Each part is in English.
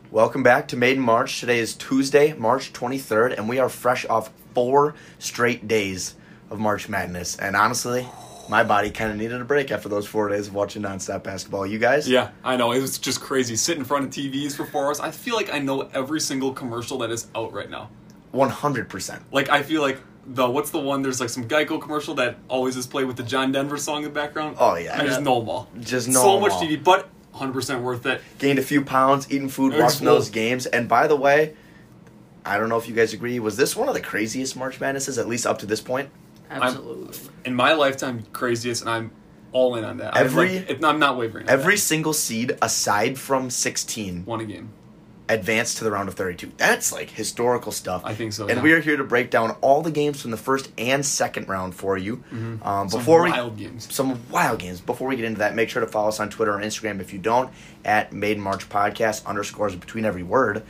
Welcome back to Made in March. Today is Tuesday, March 23rd, and we are fresh off 4 straight days of March Madness. And honestly, my body kind of needed a break after those 4 days of watching nonstop basketball. You guys? Yeah, I know. It was just crazy. Sit in front of TVs for 4 hours. I feel like I know every single commercial that is out right now. 100%. Like, I feel like what's the one? There's like some Geico commercial that always is played with the John Denver song in the background. Oh, yeah. I just know them all. Just know so them much all. TV, but 100% worth it. Gained a few pounds, eating food, watching those games. And by the way, I don't know if you guys agree, was this one of the craziest March Madnesses, at least up to this point? Absolutely. In my lifetime, craziest, and I'm all in on that. I'm not wavering. Every single seed, aside from 16, won a game. Advanced to the round of 32. That's like historical stuff. I think so. And we are here to break down all the games from the first and second round for you. Mm-hmm. Some wild games. Before we get into that, make sure to follow us on Twitter or Instagram if you don't, at Made in March Podcast, underscores between every word.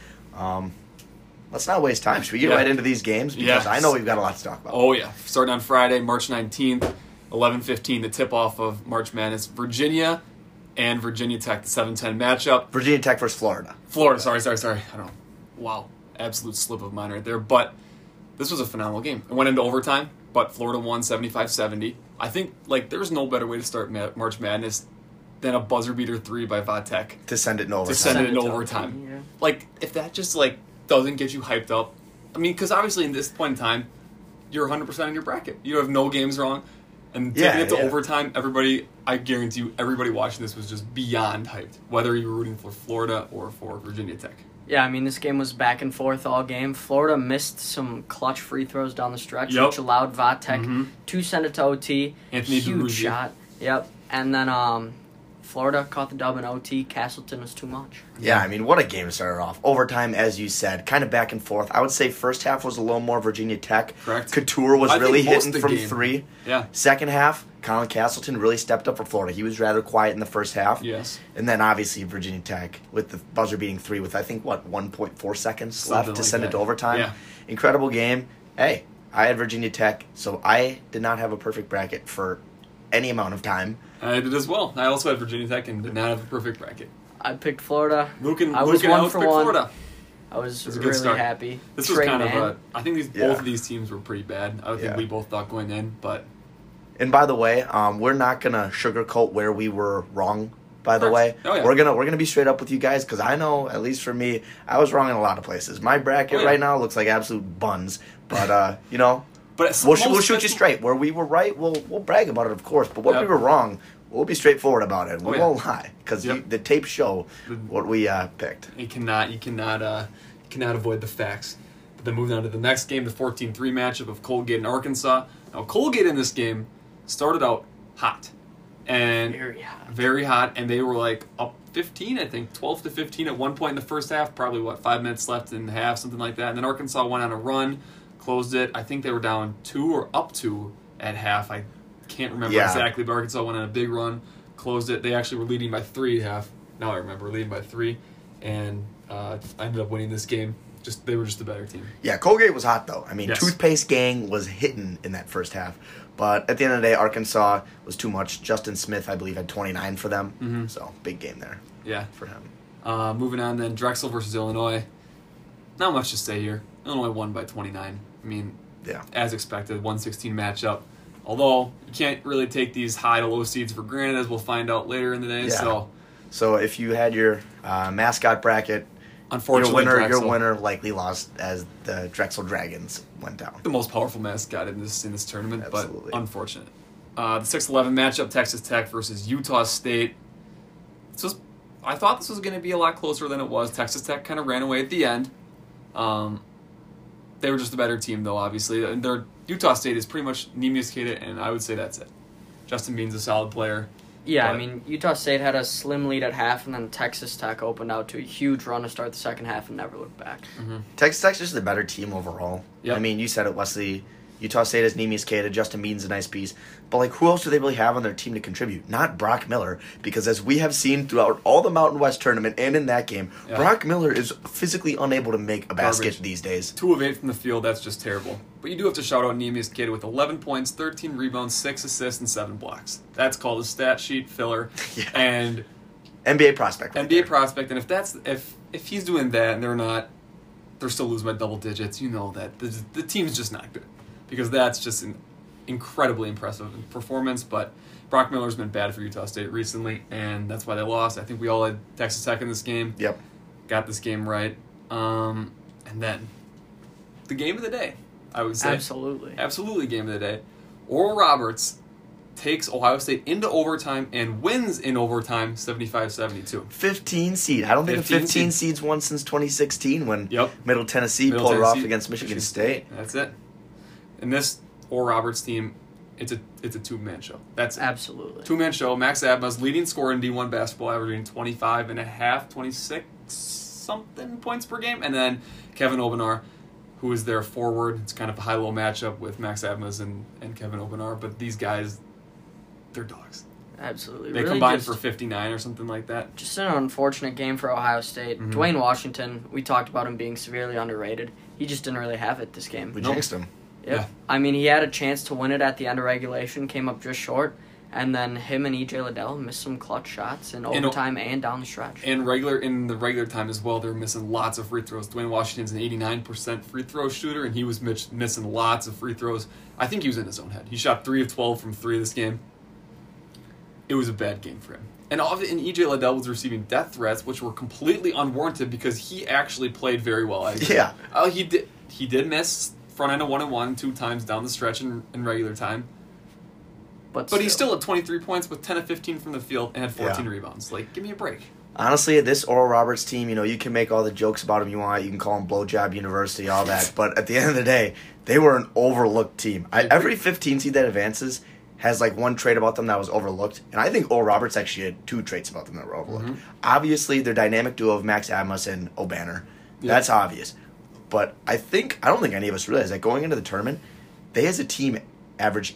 Let's not waste time. Should we get right into these games? Because I know we've got a lot to talk about. Oh, yeah. Starting on Friday, March 19th, 11:15, the tip-off of March Madness. Virginia and Virginia Tech, the 7-10 matchup. Virginia Tech versus Florida. Sorry. I don't know. Wow. Absolute slip of mine right there. But this was a phenomenal game. It went into overtime, but Florida won 75-70. I think, there's no better way to start March Madness than a buzzer-beater 3 by Vatek. To send it in overtime. Yeah. If that just, doesn't get you hyped up. I mean, because obviously in this point in time, you're 100% in your bracket. You have no games wrong. And taking it to overtime, I guarantee you, everybody watching this was just beyond hyped, whether you were rooting for Florida or for Virginia Tech. Yeah, I mean, this game was back and forth all game. Florida missed some clutch free throws down the stretch, which allowed Vatek to send it to OT. Anthony Huge shot. Yep. And then Florida caught the dub in OT. Castleton was too much. Yeah, I mean, what a game to start off. Overtime, as you said, kind of back and forth. I would say first half was a little more Virginia Tech. Correct. Couture was really hitting from game. 3. Yeah. Second half, Colin Castleton really stepped up for Florida. He was rather quiet in the first half. Yes. And then, obviously, Virginia Tech with the buzzer-beating 3 with, 1.4 seconds left to send it to overtime. Yeah. Incredible game. Hey, I had Virginia Tech, so I did not have a perfect bracket for any amount of time. I did as well. I also had Virginia Tech and did not have a perfect bracket. I picked Florida. I was 1 for 1. Florida. I was really happy. This was kind of I think both of these teams were pretty bad. I think we both thought going in, but... And by the way, we're not going to sugarcoat where we were wrong, by the way. Oh, yeah. We're gonna be straight up with you guys, because I know, at least for me, I was wrong in a lot of places. My bracket right now looks like absolute buns, but, But we'll shoot you straight. Where we were right, we'll brag about it, of course. But where we were wrong, we'll be straightforward about it. We won't lie, because the tapes show what we picked. You cannot avoid the facts. But then moving on to the next game, the 14-3 matchup of Colgate and Arkansas. Now, Colgate in this game started out hot. And very hot. And they were up 15, I think, 12-15 at one point in the first half. Probably, 5 minutes left in the half, something like that. And then Arkansas went on a run. Closed it. I think they were down 2 or up 2 at half. I can't remember exactly, but Arkansas went on a big run, closed it. They actually were leading by 3 at half. Now I remember, leading by 3, and I ended up winning this game. They were just a better team. Yeah, Colgate was hot, though. I mean, Toothpaste Gang was hitting in that first half. But at the end of the day, Arkansas was too much. Justin Smith, I believe, had 29 for them. Mm-hmm. So, big game there. Yeah. For him. Moving on then, Drexel versus Illinois. Not much to say here. Illinois won by 29. I mean, as expected, 116 matchup. Although, you can't really take these high to low seeds for granted, as we'll find out later in the day. Yeah. So if you had your mascot bracket, unfortunately, your winner likely lost as the Drexel Dragons went down. The most powerful mascot in this tournament, Absolutely. But unfortunate. The 6-11 matchup, Texas Tech versus Utah State. I thought this was going to be a lot closer than it was. Texas Tech kind of ran away at the end. They were just a better team, though, obviously. And Utah State is pretty much Neemias Queta, and I would say that's it. Justin Bean's a solid player. Yeah, I mean, Utah State had a slim lead at half, and then Texas Tech opened out to a huge run to start the second half and never looked back. Mm-hmm. Texas Tech's just the better team overall. Yep. I mean, you said it, Wesley. Utah State has Neemias Queta, Justin Bean's a nice piece. But, who else do they really have on their team to contribute? Not Brock Miller, because as we have seen throughout all the Mountain West tournament and in that game, Brock Miller is physically unable to make a basket these days. 2 of 8 from the field, that's just terrible. But you do have to shout out Neemias Queta with 11 points, 13 rebounds, 6 assists, and 7 blocks. That's called a stat sheet filler. And NBA prospect. Right NBA there. Prospect, and if he's doing that and they're still losing by double digits, you know that the team's just not good, because that's just an incredibly impressive performance. But Brock Miller's been bad for Utah State recently, and that's why they lost. I think we all had Texas Tech in this game. Yep. Got this game right. And then the game of the day, I would say. Absolutely game of the day. Oral Roberts takes Ohio State into overtime and wins in overtime 75-72. 15 seed. I don't think a 15 seed's won since 2016 when Middle Tennessee pulled it off against Michigan State. That's it. And this Oral Roberts team, it's a two-man show. That's it. Absolutely. Two-man show. Max Abma's leading scorer in D1 basketball, averaging 26-something points per game. And then Kevin Obenar, who is their forward. It's kind of a high-low matchup with Max Abmas and Kevin Obenar. But these guys, they're dogs. Absolutely. They combined for 59 or something like that. Just an unfortunate game for Ohio State. Mm-hmm. Dwayne Washington, we talked about him being severely underrated. He just didn't really have it this game. We jinxed him. Yep. Yeah. I mean, he had a chance to win it at the end of regulation, came up just short, and then him and E.J. Liddell missed some clutch shots in overtime and down the stretch. And in the regular time as well, they were missing lots of free throws. Dwayne Washington's an 89% free throw shooter, and he was missing lots of free throws. I think he was in his own head. He shot 3 of 12 from 3 this game. It was a bad game for him. And E.J. Liddell was receiving death threats, which were completely unwarranted because he actually played very well. Yeah. He did miss front end of 1-and-1 2 times down the stretch in regular time. But he still had 23 points with 10 of 15 from the field and had 14 rebounds. Like, give me a break. Honestly, this Oral Roberts team, you can make all the jokes about them you want. You can call them Blowjob University, all that. But at the end of the day, they were an overlooked team. Every 15 seed that advances has like one trait about them that was overlooked. And I think Oral Roberts actually had 2 traits about them that were overlooked. Mm-hmm. Obviously, their dynamic duo of Max Abmas and Obanor. Yeah. That's obvious. But I don't think any of us realize that going into the tournament, they as a team averaged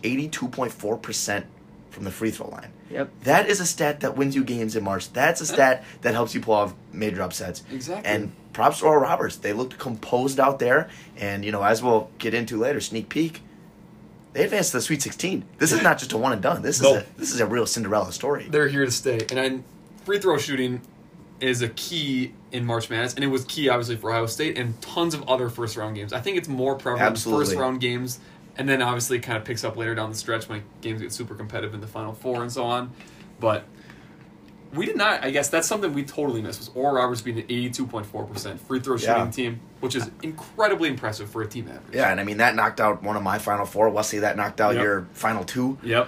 82.4% from the free throw line. Yep. That is a stat that wins you games in March. That's a stat that helps you pull off major upsets. Exactly. And props to Oral Roberts. They looked composed out there. And, as we'll get into later, sneak peek, they advanced to the Sweet 16. This is not just a one and done. This is a real Cinderella story. They're here to stay. And free throw shooting is a key in March Madness, and it was key, obviously, for Ohio State and tons of other first-round games. I think it's more prevalent in first-round games, and then obviously kind of picks up later down the stretch when games get super competitive in the Final Four and so on. But we did not, I guess that's something we totally missed, was Oral Roberts being an 82.4% free throw shooting team, which is incredibly impressive for a team average. Yeah, and I mean, that knocked out one of my Final Four. Wesley, that knocked out your Final 2. Yep.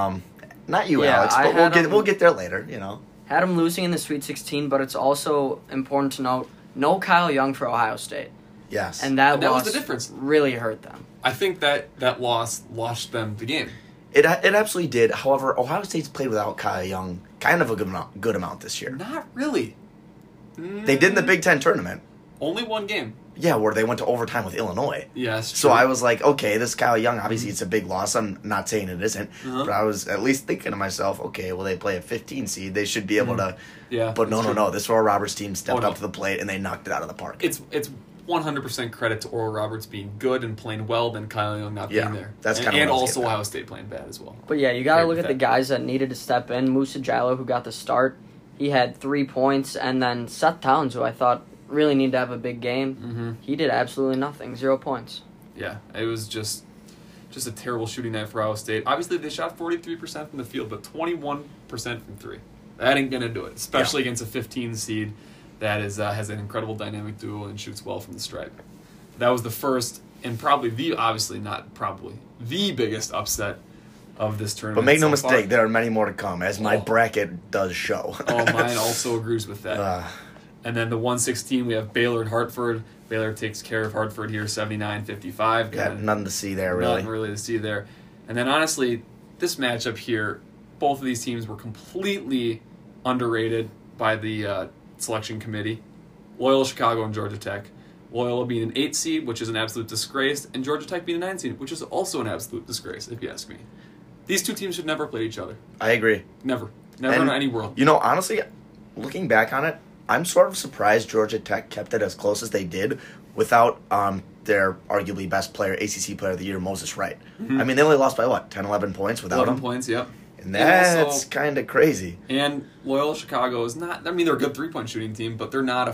Not you, Alex, but we'll get there later, Had him losing in the Sweet 16, but it's also important to note, no Kyle Young for Ohio State. Yes. And that was the difference. Really hurt them. I think that loss lost them the game. It absolutely did. However, Ohio State's played without Kyle Young kind of a good amount this year. Not really. They did in the Big Ten tournament. Only one game. Yeah, where they went to overtime with Illinois. Yes. So I was like, okay, this Kyle Young, obviously it's a big loss. I'm not saying it isn't. Uh-huh. But I was at least thinking to myself, okay, well, they play a 15 seed. They should be able to. Yeah. But no. This Oral Roberts team stepped up to the plate, and they knocked it out of the park. It's 100% credit to Oral Roberts being good and playing well than Kyle Young not being there. That's kind of and also Ohio State playing bad as well. But yeah, you got to look at the guys that needed to step in. Musa Jallo, who got the start, he had 3 points, and then Seth Towns, who I thought really needed to have a big game. Mm-hmm. He did absolutely nothing, 0 points. Yeah, it was just a terrible shooting night for Ohio State. Obviously, they shot 43% from the field, but 21% from 3. That ain't gonna do it, especially against a 15 seed that is has an incredible dynamic duo and shoots well from the stripe. That was the first and probably the biggest upset of this tournament. But make no mistake, there are many more to come, as my bracket does show. Mine also agrees with that. And then the 116, we have Baylor and Hartford. Baylor takes care of Hartford here, 79-55. Got nothing to see there, really. Nothing really to see there. And then, honestly, this matchup here, both of these teams were completely underrated by the selection committee. Loyola Chicago and Georgia Tech. Loyola being an 8 seed, which is an absolute disgrace, and Georgia Tech being a 9 seed, which is also an absolute disgrace, if you ask me. These two teams should never play each other. I agree. Never in any world. Honestly, looking back on it, I'm sort of surprised Georgia Tech kept it as close as they did without their arguably best player, ACC Player of the Year, Moses Wright. Mm-hmm. I mean, they only lost by, 10, 11 points without him? 11 points, yep. And that's kind of crazy. And Loyola Chicago is not, I mean, they're a good three-point shooting team, but they're not a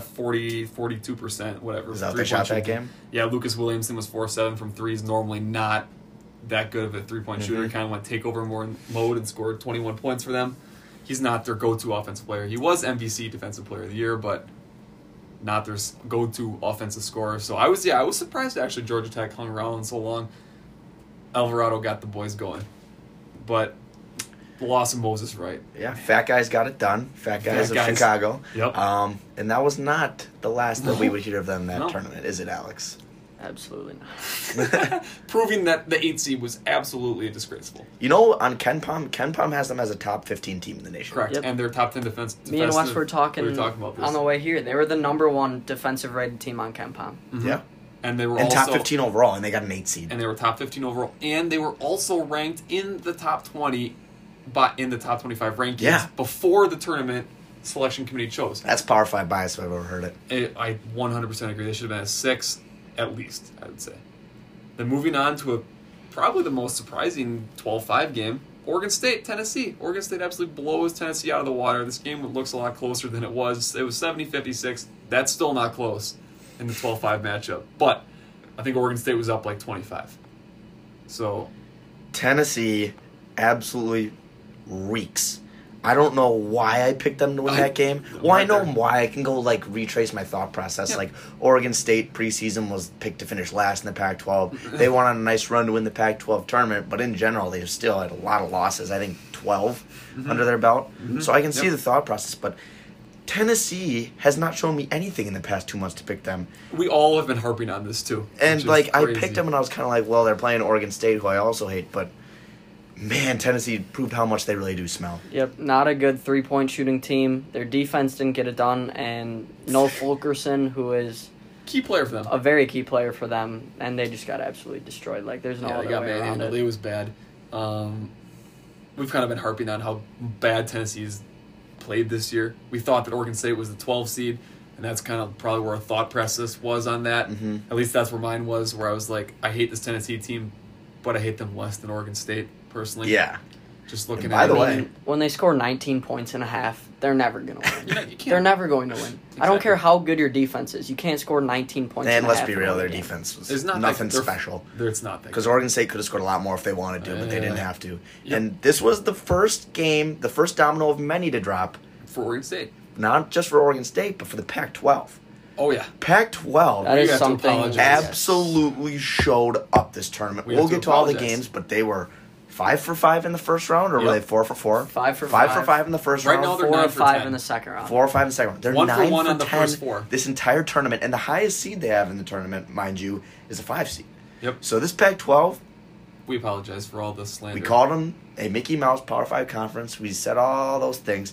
42%, whatever. Is that they shot that game? Yeah, Lucas Williamson was 4-7 from threes, normally not that good of a three-point shooter. He kind of went takeover more mode and scored 21 points for them. He's not their go-to offensive player. He was MVC Defensive Player of the Year, but not their go-to offensive scorer. So I was surprised actually Georgia Tech hung around so long. Alvarado got the boys going. But the loss of Moses Wright. Yeah, fat guys got it done. Fat guys of Chicago. Yep. And that was not the last that we would hear of them in that tournament, is it, Alex? Absolutely not. Proving that the 8 seed was absolutely disgraceful. You know, on KenPom has them as a top 15 team in the nation. Correct. Yep. And their top 10 defense. Me and Wes were talking about this on the way here. They were the number 1 defensive rated team on KenPom. Mm-hmm. Yeah. And they were top 15 overall, and they got an 8 seed. And they were top 15 overall, and they were also ranked in the top 20, in the top 25 rankings before the tournament selection committee chose. That's Power 5 bias if I've ever heard it. I 100% agree. They should have been a 6, at least, I would say. Then moving on to probably the most surprising 12-5 game, Oregon State, Tennessee. Oregon State absolutely blows Tennessee out of the water. This game looks a lot closer than it was. It was 70-56. That's still not close in the 12-5 matchup. But I think Oregon State was up like 25. So Tennessee absolutely reeks. I don't know why I picked them to win that game. Well, I know why. I can go, retrace my thought process. Yeah. Oregon State preseason was picked to finish last in the Pac-12. They went on a nice run to win the Pac-12 tournament, but in general, they still had a lot of losses. I think 12 under their belt. Mm-hmm. So I can see the thought process, but Tennessee has not shown me anything in the past 2 months to pick them. We all have been harping on this, too. And, I picked them, and I was kind of well, they're playing Oregon State, who I also hate, but man, Tennessee proved how much they really do smell. Yep, not a good three-point shooting team. Their defense didn't get it done, and Noah Fulkerson, who is key player for them, a very key player for them, and they just got absolutely destroyed. There's no other way around it. It was bad. We've kind of been harping on how bad Tennessee's played this year. We thought that Oregon State was the 12 seed, and that's kind of probably where our thought process was on that. Mm-hmm. At least that's where mine was, where I was like, I hate this Tennessee team, but I hate them less than Oregon State. Personally, yeah. Just looking by the way, when they score 19 points and a half, they're never going to win. You they're never going to win. Exactly. I don't care how good your defense is. You can't score 19 points and a half. And let's be real, their defense was nothing special. It's not that. Because Oregon State could have scored a lot more if they wanted to, but they didn't have to. Yep. And this was the first game, the first domino of many to drop. For Oregon State. Not just for Oregon State, but for the Pac-12. Oh, yeah. Pac-12 that is something absolutely showed up this tournament. We'll get to all the games, but they were 5 for 5 in the first round, or were they 4 for 4? 5 for 5 for 5 in the first round. Right now they're 4 9 for 5 10. in the second round. 4 or 5 in the second round. They're 1 9 for 1 for on the 10 first 4. This entire tournament, and the highest seed they have in the tournament, mind you, is a 5 seed. Yep. So this Pac-12, we apologize for all the slander. We called them a Mickey Mouse Power 5 conference. We said all those things,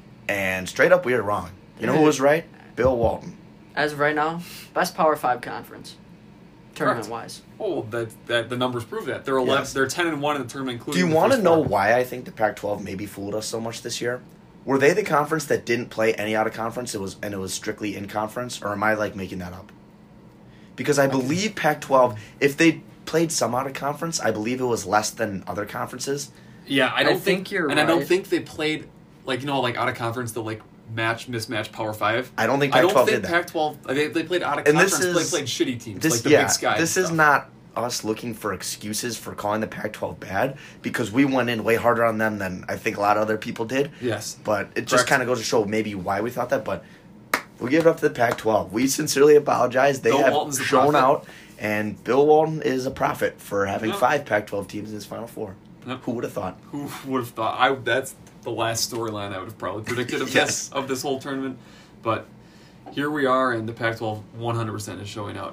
and straight up we were wrong. You know who was right? Bill Walton. As of right now, best Power 5 conference. Tournament-wise. Oh, that the numbers prove that. They're 11. Yes. They're 10-1 in the tournament, including. Do you want to know why I think the Pac-12 maybe fooled us so much this year? Were they the conference that didn't play any out of conference? It was strictly in conference, or am I making that up? Because I believe Pac-12, if they played some out of conference, I believe it was less than other conferences. Yeah, I don't think you're right. And I don't think they played out of conference the mismatch Power 5. I don't think Pac-12 did that. Pac-12, they played out of conference, they played shitty teams, the Big Sky. This is not us looking for excuses for calling the Pac-12 bad, because we went in way harder on them than I think a lot of other people did. Yes. But it just kind of goes to show maybe why we thought that, but we'll give it up to the Pac-12. We sincerely apologize. They have shown out, and Bill Walton is a prophet for having 5 Pac-12 teams in his Final Four. Yep. Who would have thought? Who would have thought? That's the last storyline I would have probably predicted of this whole tournament. But here we are, and the Pac-12 100% is showing out.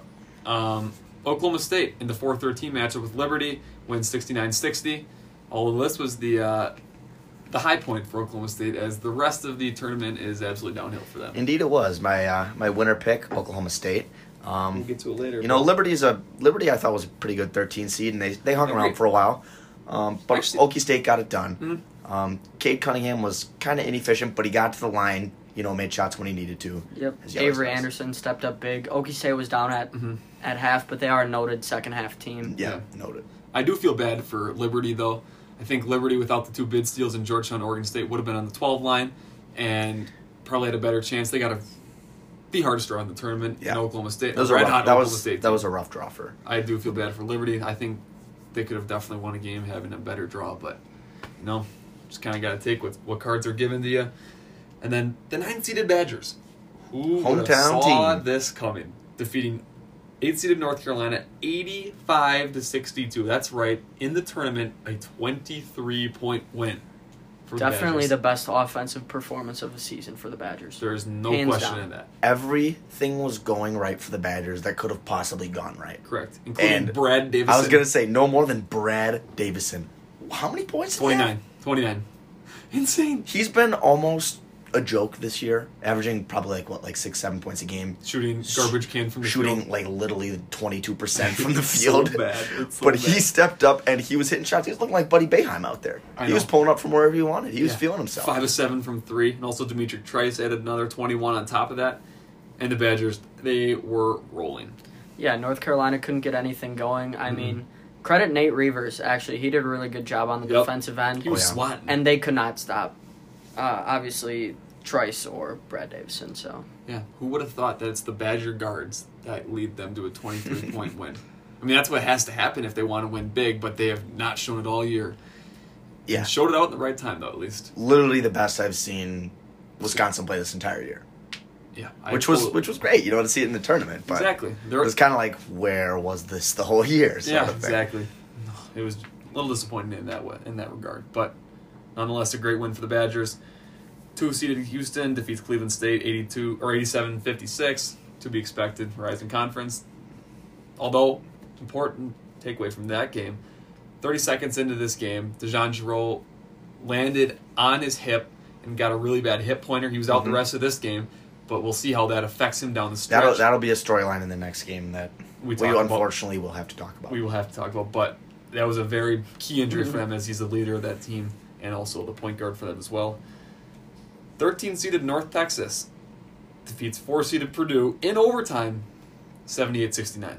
Oklahoma State in the 4-13 matchup with Liberty wins 69-60. All of this was the high point for Oklahoma State, as the rest of the tournament is absolutely downhill for them. Indeed, it was my winner pick, Oklahoma State. We'll get to it later. Liberty I thought was a pretty good 13 seed, and they hung around for a while. But Okie State got it done. Mm-hmm. Cade Cunningham was kind of inefficient, but he got to the line, made shots when he needed to. Yep. Avery Anderson stepped up big. Okie State was down at half, but they are a noted second half team. Yeah, noted. I do feel bad for Liberty, though. I think Liberty, without the 2 bid steals in Georgetown, Oregon State, would have been on the 12 line and probably had a better chance. They got to be hardest draw in the tournament in Oklahoma State. That was a rough draw for. I do feel bad for Liberty. I think they could have definitely won a game having a better draw, but just kind of got to take what cards are given to you. And then the 9-seeded Badgers, who saw this coming, defeating 8-seeded North Carolina 85-62. That's right, in the tournament, a 23-point win. Definitely the best offensive performance of the season for the Badgers. There is no question in that. Everything was going right for the Badgers that could have possibly gone right. Correct. Including Brad Davison. I was going to say, no more than Brad Davison. How many points? 29. Insane. He's been almost a joke this year, averaging probably 6-7 points a game. Shooting garbage can from the field. Shooting literally 22% from the field. So bad. But he stepped up and he was hitting shots. He was looking like Buddy Boeheim out there. He was pulling up from wherever he wanted. He was feeling himself. 5 of 7 from 3. And also Demetric Trice added another 21 on top of that. And the Badgers, they were rolling. Yeah, North Carolina couldn't get anything going. I mean, credit Nate Reavers, actually. He did a really good job on the defensive end. He was swatting. And they could not stop, obviously, Trice or Brad Davison. So yeah, who would have thought that it's the Badger guards that lead them to a 23-point win? I mean, that's what has to happen if they want to win big, but they have not shown it all year. Yeah. And showed it out at the right time, though, at least. Literally the best I've seen Wisconsin play this entire year. Yeah. Which was great, to see it in the tournament. But exactly. It was kind of like, where was this the whole year? Exactly. It was a little disappointing in that regard. But nonetheless, a great win for the Badgers. 2-seeded Houston defeats Cleveland State 87-56, to be expected, Rising Conference. Although, important takeaway from that game, 30 seconds into this game, DeJon Jarreau landed on his hip and got a really bad hip pointer. He was out the rest of this game, but we'll see how that affects him down the stretch. That'll be a storyline in the next game that we unfortunately will have to talk about. We will have to talk about, but that was a very key injury for him as he's the leader of that team and also the point guard for them as well. 13-seeded North Texas defeats 4-seeded Purdue in overtime, 78-69.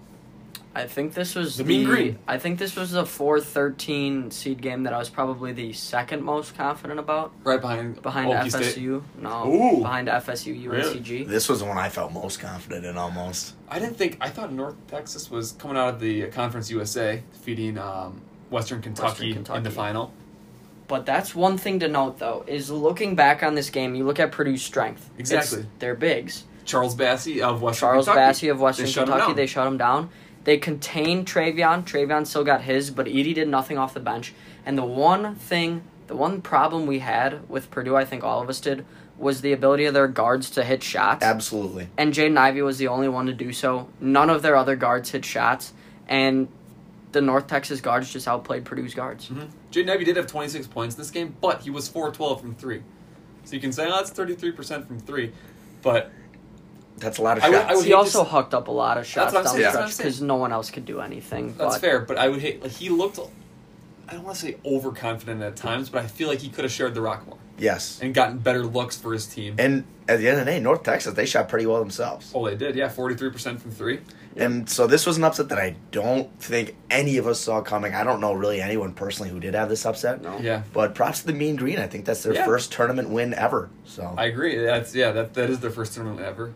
I think this was the Mean Green. I think this was the 4-13 seed game that I was probably the second most confident about. Right behind FSU. State? No, behind FSU, UNCG. Really? This was the one I felt most confident in almost. I thought North Texas was coming out of the Conference USA, defeating Western Kentucky in the final. But that's one thing to note, though, is looking back on this game, you look at Purdue's strength. Exactly. They're bigs. Charles Bassey of Western Kentucky. They shut him down. They contained Travion. Travion still got his, but Edey did nothing off the bench. And the one problem we had with Purdue, I think all of us did, was the ability of their guards to hit shots. Absolutely. And Jaden Ivey was the only one to do so. None of their other guards hit shots. And the North Texas guards just outplayed Purdue's guards. Mm-hmm. Jaden Ivey did have 26 points in this game, but he was 4-12 from 3. So you can say, that's 33% from 3. But that's a lot of shots. He also hucked up a lot of shots down the stretch because no one else could do anything. That's fair, but I would hate... he looked... I don't want to say overconfident at times, but I feel like he could have shared the rock more. Yes. And gotten better looks for his team. And at the end of the day, North Texas, they shot pretty well themselves. Oh, they did, 43% from 3. And so this was an upset that I don't think any of us saw coming. I don't know really anyone personally who did have this upset. No. Yeah. But props to the Mean Green. I think that's their first tournament win ever. So I agree. That is their first tournament ever.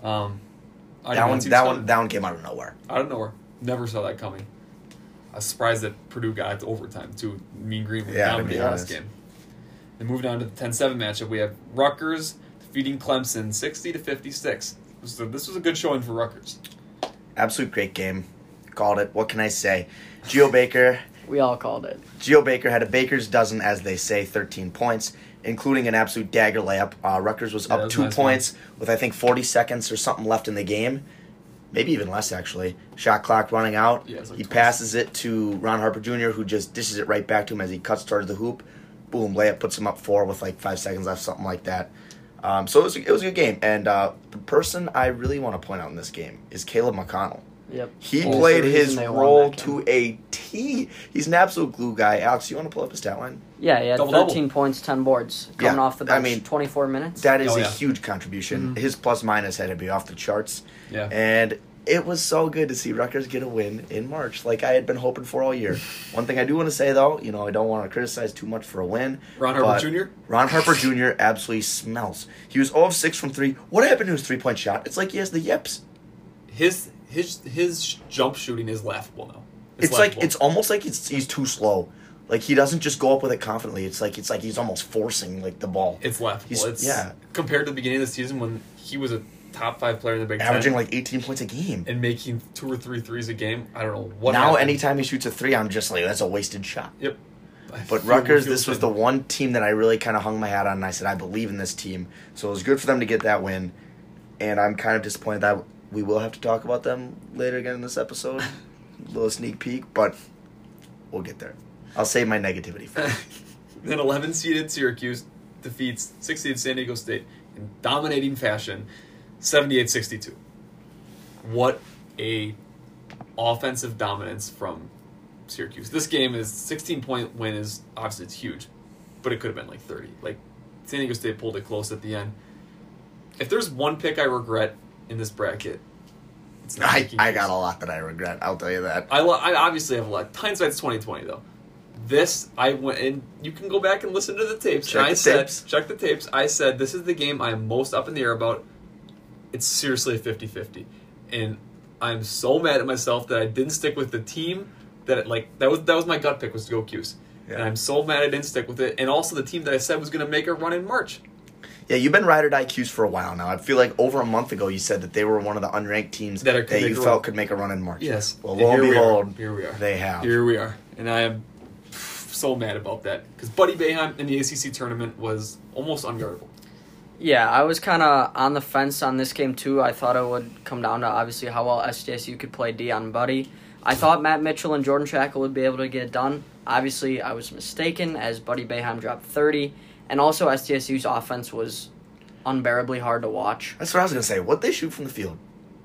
That one came out of nowhere. Out of nowhere. Never saw that coming. I was surprised that Purdue got it to overtime, too. Mean Green was down in the last game. Then moving on to the 10-7 matchup, we have Rutgers defeating Clemson 60-56. So this was a good showing for Rutgers. Absolute great game. Called it. What can I say? Geo Baker. We all called it. Geo Baker had a baker's dozen, as they say, 13 points, including an absolute dagger layup. Rutgers was up 2 points with, I think, 40 seconds or something left in the game. Maybe even less, actually. Shot clock running out. Yeah, he passes it to Ron Harper Jr., who just dishes it right back to him as he cuts towards the hoop. Boom, layup puts him up 4 with 5 seconds left, something like that. So it was a good game. And the person I really want to point out in this game is Caleb McConnell. Yep. He played his role to a T. He's an absolute glue guy. Alex, you want to pull up his stat line? Yeah, he had 13 points, 10 boards coming off the bench, 24 minutes. That is a huge contribution. Mm-hmm. His plus-minus had to be off the charts. Yeah. And it was so good to see Rutgers get a win in March, like I had been hoping for all year. One thing I do want to say, though, I don't want to criticize too much for a win. Ron Harper Jr.? Ron Harper Jr. absolutely smells. He was 0 of 6 from 3. What happened to his 3-point shot? It's like he has the yips. His jump shooting is laughable now. It's almost like he's too slow. Like he doesn't just go up with it confidently. It's like he's almost forcing like the ball. It's laughable. Compared to the beginning of the season when he was a top 5 player in the Big Ten, averaging like 18 points a game and making 2 or 3 threes a game. I don't know what. Now, happened. anytime he shoots a 3, I'm just like, that's a wasted shot. Yep. But Rutgers, this was the one team that I really kind of hung my hat on, and I said I believe in this team. So it was good for them to get that win, and I'm kind of disappointed that we will have to talk about them later again in this episode. A little sneak peek, but we'll get there. I'll save my negativity for it. Then 11-seeded Syracuse defeats 6-seeded San Diego State in dominating fashion, 78-62. What a offensive dominance from Syracuse. This game is 16-point win is obviously it's huge, but it could have been like 30. Like San Diego State pulled it close at the end. If there's one pick I regret in this bracket, it's not I got a lot that I regret. I'll tell you that. I obviously have a lot. Hindsight's 20/20 though. This I went and you can go back and listen to the tapes. Check the tapes. I said this is the game I am most up in the air about. It's seriously a 50-50, and I'm so mad at myself that I didn't stick with the team that was my gut pick was to go Cuse. Yeah. And I'm so mad I didn't stick with it. And also the team that I said was going to make a run in March. Yeah, you've been ride or die Cuse for a while now. I feel like over a month ago you said that they were one of the unranked teams that you felt could make a run in March. Yes. Well, lo and behold, here we are. They have. Here we are. And I am so mad about that. Because Buddy Boeheim in the ACC tournament was almost unguardable. Yeah, I was kind of on the fence on this game too. I thought it would come down to obviously how well SDSU could play Dion Buddy. I thought Matt Mitchell and Jordan Shackle would be able to get it done. Obviously, I was mistaken as Buddy Boeheim dropped 30. And also SDSU's offense was unbearably hard to watch. That's what I was going to say. What'd they shoot from the field?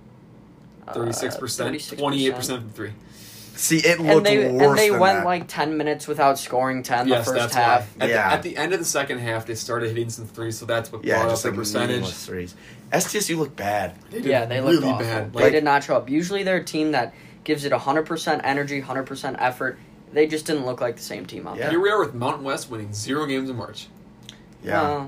36%, 28% from 3. See, it looked worse And they than went that. like 10 minutes without scoring 10 the first half. At the end of the second half, they started hitting some threes, so that's what brought up the percentage. Threes. SDSU looked bad. They looked really awful. Bad. They did not show up. Usually they're a team that gives it 100% energy, 100% effort. They just didn't look like the same team out there. Here we are with Mountain West winning 0 games in March. Yeah.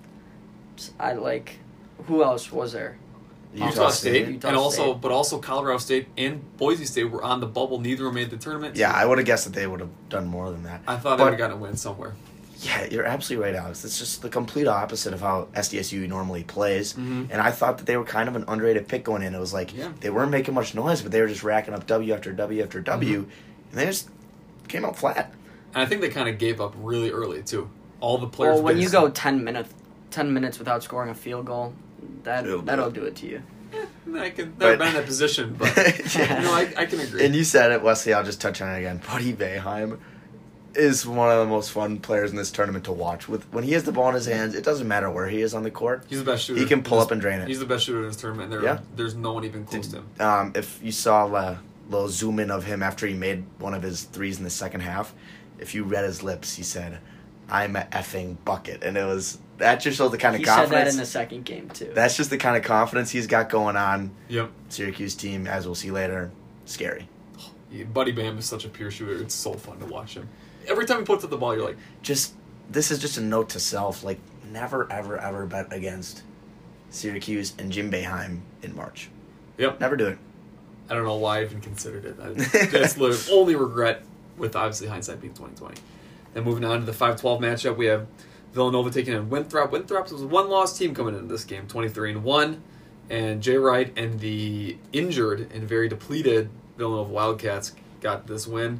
Who else was there? Utah State. But also Colorado State and Boise State were on the bubble. Neither of them made the tournament. Yeah, I would have guessed that they would have done more than that. I thought they would have gotten a win somewhere. Yeah, you're absolutely right, Alex. It's just the complete opposite of how SDSU normally plays. Mm-hmm. And I thought that they were kind of an underrated pick going in. It was like they weren't making much noise, but they were just racking up W after W after W, and they just came out flat. And I think they kind of gave up really early, too. All the players... Well, when you go 10 minutes without scoring a field goal, that'll do it to you. I've never been in that position, but I can agree. And you said it, Wesley. I'll just touch on it again. Buddy Boeheim is one of the most fun players in this tournament to watch. When he has the ball in his hands, it doesn't matter where he is on the court. He's the best shooter. He can pull up and drain it. He's the best shooter in this tournament. There's no one even close to him. If you saw a little zoom in of him after he made one of his threes in the second half, if you read his lips, he said, "I'm a effing bucket," and that just shows the kind of confidence. He said that in the second game too. That's just the kind of confidence he's got going on. Yep. Syracuse team, as we'll see later, scary. Buddy Bam is such a pure shooter. It's so fun to watch him. Every time he puts up the ball, you're like... This is just a note to self. Like, never, ever, ever bet against Syracuse and Jim Boeheim in March. Yep. Never do it. I don't know why I even considered it. That's the only regret, with obviously hindsight being 2020. Then moving on to the 5-12 matchup, we have Villanova taking on Winthrop. Winthrop was a one-loss team coming into this game, 23-1. And Jay Wright and the injured and very depleted Villanova Wildcats got this win.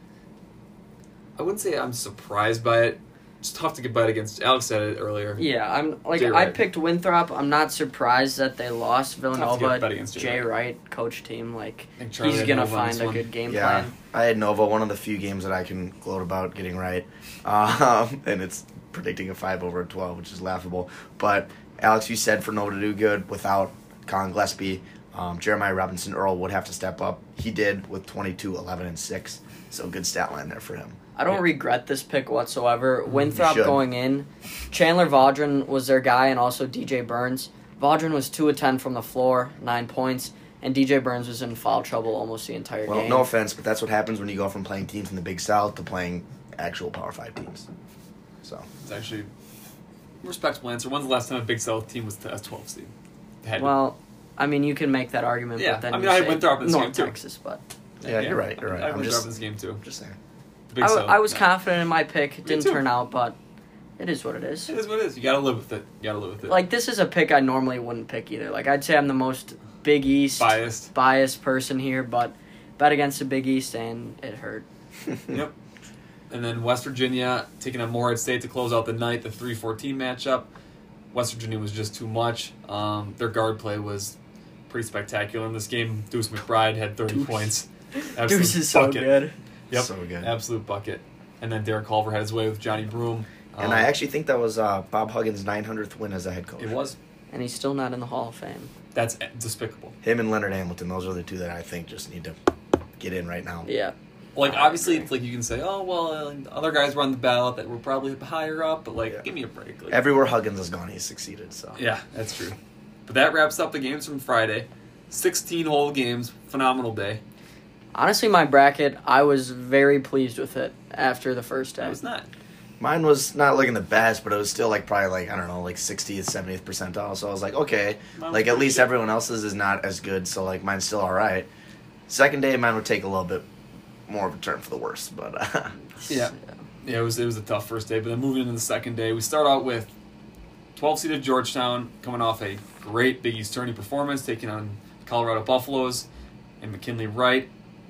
I wouldn't say I'm surprised by it. It's tough to get bet against. Alex said it earlier. Yeah, I picked Winthrop. I'm not surprised that they lost Villanova. Jay Wright, coach team, he's gonna find a good game plan. I had Nova, one of the few games that I can gloat about getting right, and it's predicting a 5 over a 12, which is laughable. But Alex, you said for Nova to do good without Colin Gillespie, Jeremiah Robinson Earl would have to step up. He did with 22, 11, and 6. So good stat line there for him. I don't regret this pick whatsoever. Winthrop going in, Chandler Vaudrin was their guy, and also DJ Burns. Vaudrin was 2 of 10 from the floor, 9 points. And DJ Burns was in foul trouble almost the entire game. Well, no offense, but that's what happens when you go from playing teams in the Big South to playing actual Power 5 teams. So it's actually a respectable answer. When's the last time a Big South team was a 12 seed? Well, I mean, you can make that argument, yeah. but then I had Winthrop in this game too. Texas, but yeah, you're right. You're right. I had Winthrop in this game too. Just saying. I was confident in my pick. It didn't turn out, but it is what it is. It is what it is. You gotta live with it. Like, this is a pick I normally wouldn't pick either. Like, I'd say I'm the most Big East biased person here, but bet against the Big East and it hurt. Yep. And then West Virginia taking on Morehead State to close out the night, the 3-14 matchup. West Virginia was just too much. Their guard play was pretty spectacular in this game. Deuce McBride had 30 points. Deuce is so good. Yep. So good. Absolute bucket. And then Derek Culver had his way with Johnny Broom. And I actually think that was Bob Huggins' 900th win as a head coach. It was. And he's still not in the Hall of Fame. That's despicable. Him and Leonard Hamilton, those are the two that I think just need to get in right now. Yeah. Like, obviously, it's like you can say, oh, well, other guys were on the ballot that were probably higher up, but, like, give me a break. Like, everywhere Huggins has gone, he's succeeded, so. Yeah, that's true. But that wraps up the games from Friday. 16 whole games. Phenomenal day. Honestly, my bracket, I was very pleased with it after the first day. I was not. Mine was not looking the best, but it was still probably 60th, 70th percentile. So I was like, okay, at least everyone else's is not as good, so mine's still all right. Second day, mine would take a little bit more of a turn for the worse, but yeah, it was a tough first day. But then moving into the second day, we start out with 12-seeded Georgetown coming off a great Big East tourney performance, taking on Colorado Buffaloes and McKinley Wright.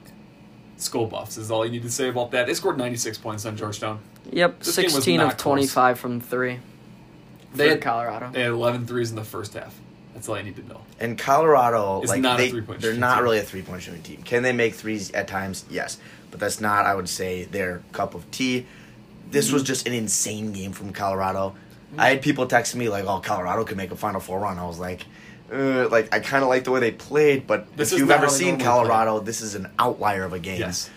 Skull Buffs is all you need to say about that. They scored 96 points on Georgetown. Yep, 16 of 25 from 3 for Colorado. They had 11 threes in the first half. That's all you need to know. And Colorado, they're not really a three-point shooting team. Can they make threes at times? Yes. But that's not, I would say, their cup of tea. This was just an insane game from Colorado. I had people texting me Colorado could make a Final Four run. I was like, I kind of like the way they played, but if you've ever seen Colorado, this is an outlier of a game. Yes.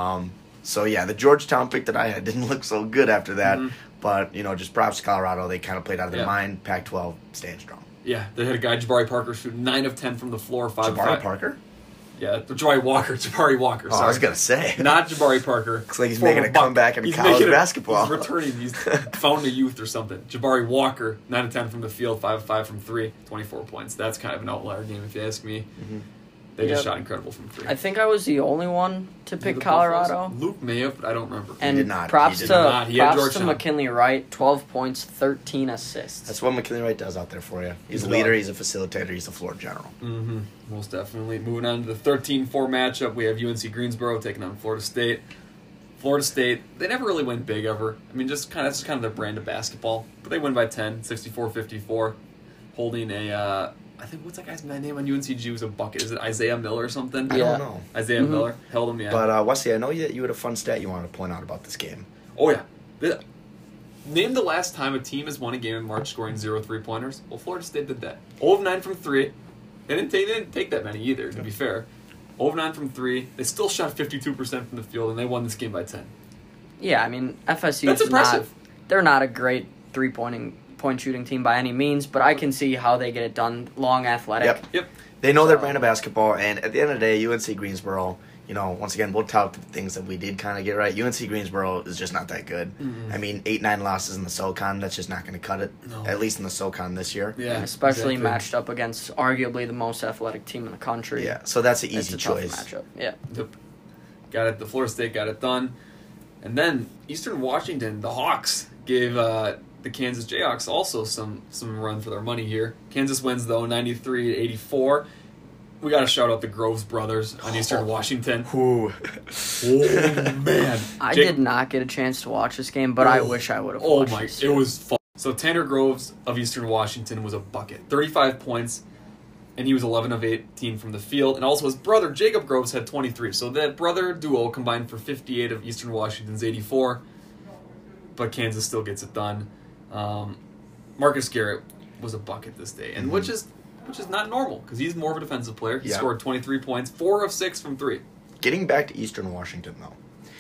So, yeah, the Georgetown pick that I had didn't look so good after that. Mm-hmm. But, just props to Colorado. They kind of played out of their mind. Pac-12 staying strong. Yeah, they had a guy, Jabari Parker, shooting 9 of 10 from the floor, 5 of 5. Jabari Parker? Yeah, Jabari Walker. Sorry. I was going to say. Not Jabari Parker. Looks like he's making a comeback in college basketball. He's returning. He's found a youth or something. Jabari Walker, 9 of 10 from the field, 5 of 5 from 3, 24 points. That's kind of an outlier game if you ask me. Mm-hmm. They just shot incredible from 3. I think I was the only one to pick Colorado. Luke may have, but I don't remember. And he did not. Props to McKinley Wright, 12 points, 13 assists. That's what McKinley Wright does out there for you. He's a leader, he's a facilitator, he's a floor general. Mm-hmm. Most definitely. Moving on to the 13-4 matchup, we have UNC Greensboro taking on Florida State. Florida State, they never really win big ever. I mean, that's just kind of their brand of basketball. But they win by 10, 64-54, holding a... I think, what's that guy's name on UNCG was a bucket? Is it Isaiah Miller or something? I don't know. Isaiah Miller held him, yeah. But, Wesley, I know you had a fun stat you wanted to point out about this game. Oh, yeah. Name the last time a team has won a game in March scoring 0 3-pointers. Well, Florida State did that. 0 of 9 from 3. They didn't take that many either, to be fair. 0 of 9 from 3. They still shot 52% from the field, and they won this game by 10. Yeah, I mean, FSU That's impressive. They're not a great point shooting team by any means, but I can see how they get it done. Long, athletic. Yep. They know their brand of basketball, and at the end of the day, UNC Greensboro, once again, we'll tout the things that we did kind of get right. UNC Greensboro is just not that good. Mm-hmm. I mean, 8-9 losses in the SoCon, that's just not going to cut it, at least in the SoCon this year. Yeah, especially matched up against arguably the most athletic team in the country. Yeah, so that's an easy choice. Tough matchup. Yeah. Got it. The Florida State got it done. And then Eastern Washington, the Hawks, gave... the Kansas Jayhawks also some run for their money here. Kansas wins, though, 93-84. We got to shout out the Groves brothers on Eastern Washington. Ooh. Oh, man. I did not get a chance to watch this game, but I wish I would have watched this. It was fun. So Tanner Groves of Eastern Washington was a bucket. 35 points, and he was 11 of 18 from the field. And also his brother, Jacob Groves, had 23. So that brother duo combined for 58 of Eastern Washington's 84. But Kansas still gets it done. Marcus Garrett was a bucket this day, and which is not normal because he's more of a defensive player. He scored 23 points, 4 of 6 from 3. Getting back to Eastern Washington, though,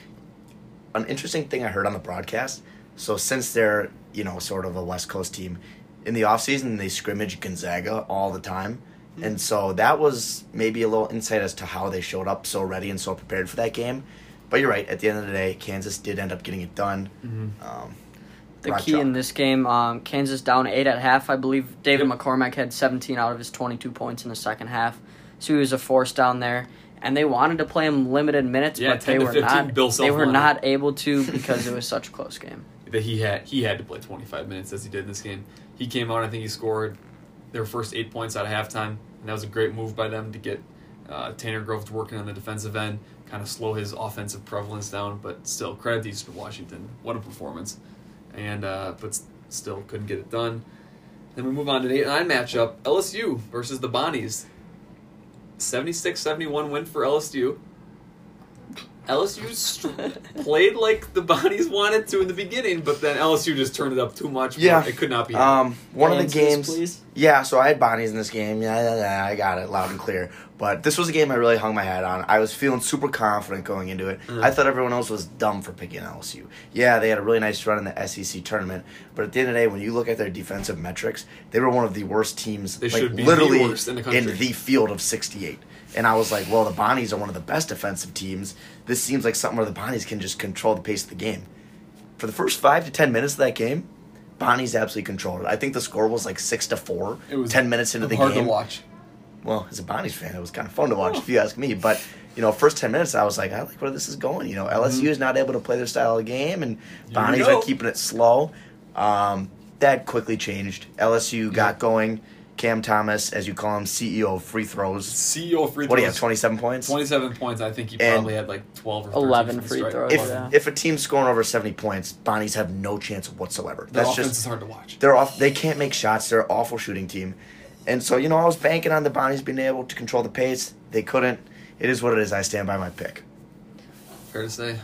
an interesting thing I heard on the broadcast. So since they're sort of a West Coast team, in the offseason they scrimmage Gonzaga all the time, And so that was maybe a little insight as to how they showed up so ready and so prepared for that game. But you're right. At the end of the day, Kansas did end up getting it done. The key in this game, Kansas down 8 at half. I believe David McCormack had 17 out of his 22 points in the second half. So he was a force down there. And they wanted to play him limited minutes, but they were not able to because it was such a close game. That he had to play 25 minutes as he did in this game. He came out, I think he scored their first 8 points out of halftime, and that was a great move by them to get Tanner Grove working on the defensive end, kind of slow his offensive prevalence down, but still, credit to Eastern Washington. What a performance. And but still couldn't get it done. Then we move on to the 8-9 matchup, LSU versus the Bonnies. 76-71 win for LSU. LSU played like the Bonnies wanted to in the beginning, but then LSU just turned it up too much. Yeah. It could not be. One of the games. Please? Yeah, so I had Bonnies in this game. Yeah, I got it loud and clear. But this was a game I really hung my hat on. I was feeling super confident going into it. I thought everyone else was dumb for picking LSU. Yeah, they had a really nice run in the SEC tournament, but at the end of the day, when you look at their defensive metrics, they were one of the worst teams, they should be literally the worst in the country. In the field of 68. And I was like, well, the Bonnies are one of the best defensive teams. This seems like something where the Bonnies can just control the pace of the game. For the first 5 to 10 minutes of that game, Bonnies absolutely controlled it. I think the score was like 6-4. It was 10 minutes into the game. Hard to watch. Well, as a Bonnies fan, it was kind of fun to watch, if you ask me. But, first 10 minutes, I was like, I like where this is going. LSU is not able to play their style of game, and Bonnies are keeping it slow. That quickly changed. LSU got going. Cam Thomas, as you call him, CEO of free throws. CEO of free throws. What do you have, 27 points? 27 points. I think he probably had like 12 or 13 11 free throws. If a team's scoring over 70 points, Bonnies have no chance whatsoever. Their offense is hard to watch. They can't make shots. They're an awful shooting team. And so, I was banking on the Bonnies being able to control the pace. They couldn't. It is what it is. I stand by my pick. Fair to say.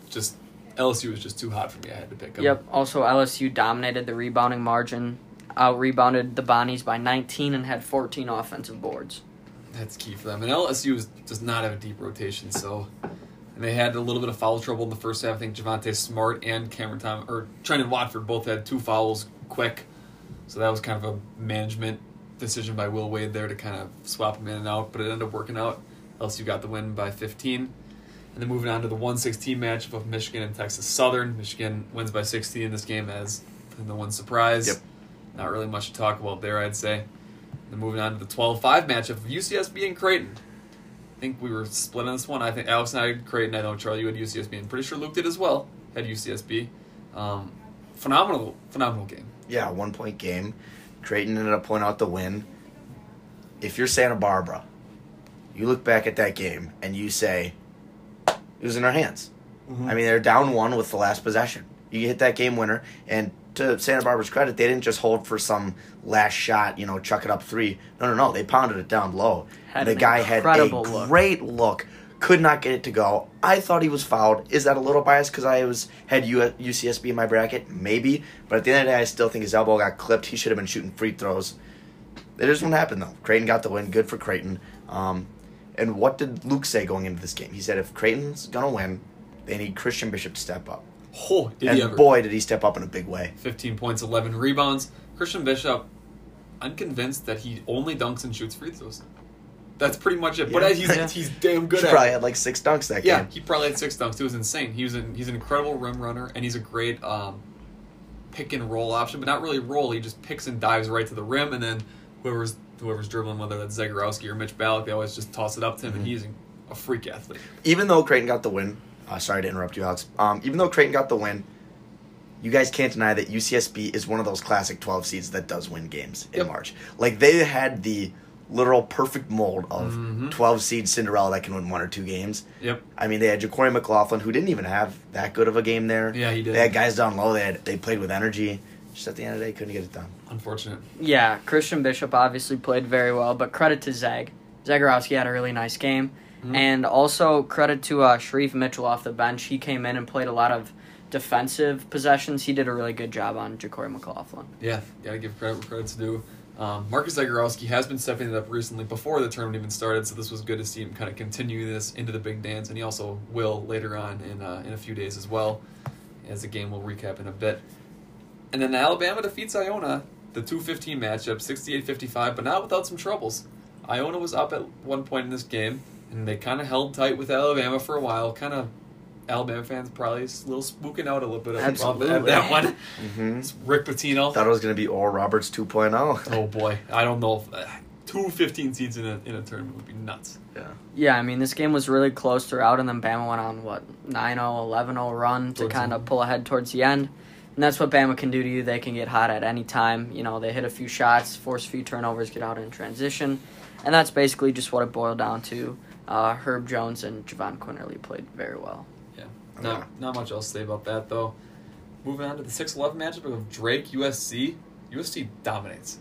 LSU was just too hot for me. I had to pick them. Yep. Also, LSU dominated the rebounding margin. Out-rebounded the Bonnies by 19 and had 14 offensive boards. That's key for them. And LSU does not have a deep rotation, and they had a little bit of foul trouble in the first half. I think Javonte Smart and Trenton Watford both had 2 fouls quick. So that was kind of a management decision by Will Wade there to kind of swap them in and out, but it ended up working out. LSU got the win by 15. And then moving on to the 1-16 matchup of Michigan and Texas Southern. Michigan wins by 16 in this game as the one surprise. Yep. Not really much to talk about there, I'd say. Then moving on to the 12-5 matchup of UCSB and Creighton. I think we were split on this one. I think Alex and I had Creighton. I know, Charlie, you had UCSB. I'm pretty sure Luke did as well. Had UCSB. Phenomenal game. Yeah, 1-point game. Creighton ended up pulling out the win. If you're Santa Barbara, you look back at that game and you say, it was in our hands. Mm-hmm. I mean, they're down 1 with the last possession. You hit that game winner, and to Santa Barbara's credit, they didn't just hold for some last shot, chuck it up 3. No. They pounded it down low. The guy had a great look. Could not get it to go. I thought he was fouled. Is that a little biased because I had UCSB in my bracket? Maybe. But at the end of the day, I still think his elbow got clipped. He should have been shooting free throws. It just won't happen, though. Creighton got the win. Good for Creighton. And what did Luke say going into this game? He said if Creighton's going to win, they need Christian Bishop to step up. Oh, did he ever? Boy, did he step up in a big way. 15 points, 11 rebounds. Christian Bishop, I'm convinced that he only dunks and shoots free throws. That's pretty much it. Yeah. But he's damn good at it. He probably had like 6 dunks that game. Yeah, he probably had 6 dunks. It was insane. He's an incredible rim runner, and he's a great pick and roll option, but not really roll. He just picks and dives right to the rim, and then whoever's dribbling, whether that's Zagorowski or Mitch Ballack, they always just toss it up to him, and he's a freak athlete. Even though Creighton got the win, sorry to interrupt you, Alex. Even though Creighton got the win, you guys can't deny that UCSB is one of those classic 12 seeds that does win games in March. Like, they had the literal perfect mold of 12-seed Cinderella that can win 1 or 2 games. Yep. I mean, they had Ja'Cory McLaughlin, who didn't even have that good of a game there. Yeah, he did. They had guys down low. They played with energy. Just at the end of the day, couldn't get it done. Unfortunate. Yeah, Christian Bishop obviously played very well, but credit to Zagorowski had a really nice game. Mm-hmm. And also credit to Sharif Mitchell off the bench. He came in and played a lot of defensive possessions. He did a really good job on Ja'Cory McLaughlin. Yeah, gotta give credit where credit's due. Marcus Zagorowski has been stepping it up recently before the tournament even started, so this was good to see him kind of continue this into the big dance, and he also will later on in a few days as well, as the game will recap in a bit. And then Alabama defeats Iona, the 2-15 matchup, 68-55, but not without some troubles. Iona was up at one point in this game, and they kind of held tight with Alabama for a while. Kind of Alabama fans probably a little spooking out a little bit at that one. Mm-hmm. Rick Pitino. Thought it was going to be Oral Roberts 2.0. Oh, boy. I don't know. Two 15 seeds in a tournament would be nuts. Yeah, I mean, this game was really close throughout, and then Bama went on, 9-0, 11-0 run to kind of pull ahead towards the end. And that's what Bama can do to you. They can get hot at any time. You know, they hit a few shots, force a few turnovers, get out in transition. And that's basically just what it boiled down to. Herb Jones and Javon Quinterly played very well. Yeah, not much else to say about that, though. Moving on to the 6-11 matchup of Drake, USC. USC dominates,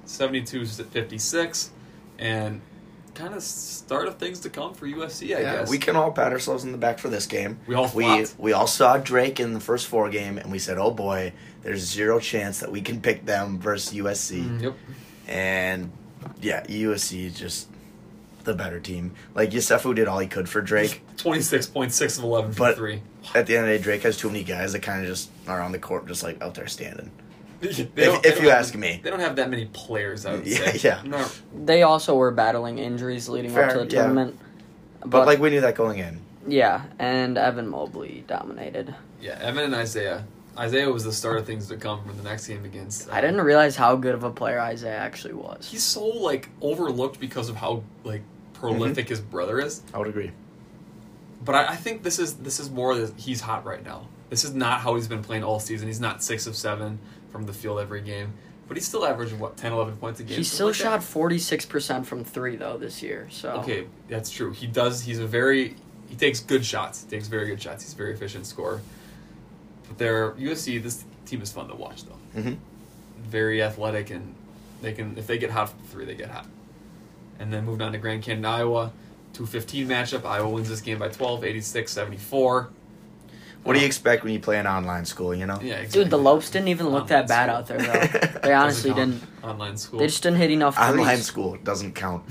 72-56, and kind of start of things to come for USC, I guess. We can all pat ourselves in the back for this game. We all saw Drake in the first 4 game, and we said, oh boy, there's 0 chance that we can pick them versus USC. Yep. And, yeah, USC is just the better team. Like, Yusufu did all he could for Drake. 26.6 of 11 from 3. At the end of the day, Drake has too many guys that kind of just are on the court just, like, out there standing. If you ask me. They don't have that many players, I would say. Yeah. No. They also were battling injuries leading up to the tournament. But, like, we knew that going in. Yeah, and Evan Mobley dominated. Yeah, Evan and Isaiah. Isaiah was the start of things to come for the next game against... I didn't realize how good of a player Isaiah actually was. He's so, like, overlooked because of how, like, prolific his brother is. I would agree. But I think this is more that he's hot right now. This is not how he's been playing all season. He's not 6 of 7 from the field every game. But he's still averaging, 10, 11 points a game? He still shot 46% from 3, though, this year. So okay, that's true. He does. He takes good shots. He takes very good shots. He's a very efficient scorer. But USC, this team is fun to watch, though. Mm-hmm. Very athletic, and if they get hot from 3, they get hot. And then moving on to Grand Canyon, Iowa. 2-15 matchup. Iowa wins this game by 12, 86-74. What do you expect when you play an online school, you know? Yeah, exactly. Dude, the Lopes didn't even look that bad out there, though. They honestly didn't. Online school. They just didn't hit enough threes. Online school doesn't count.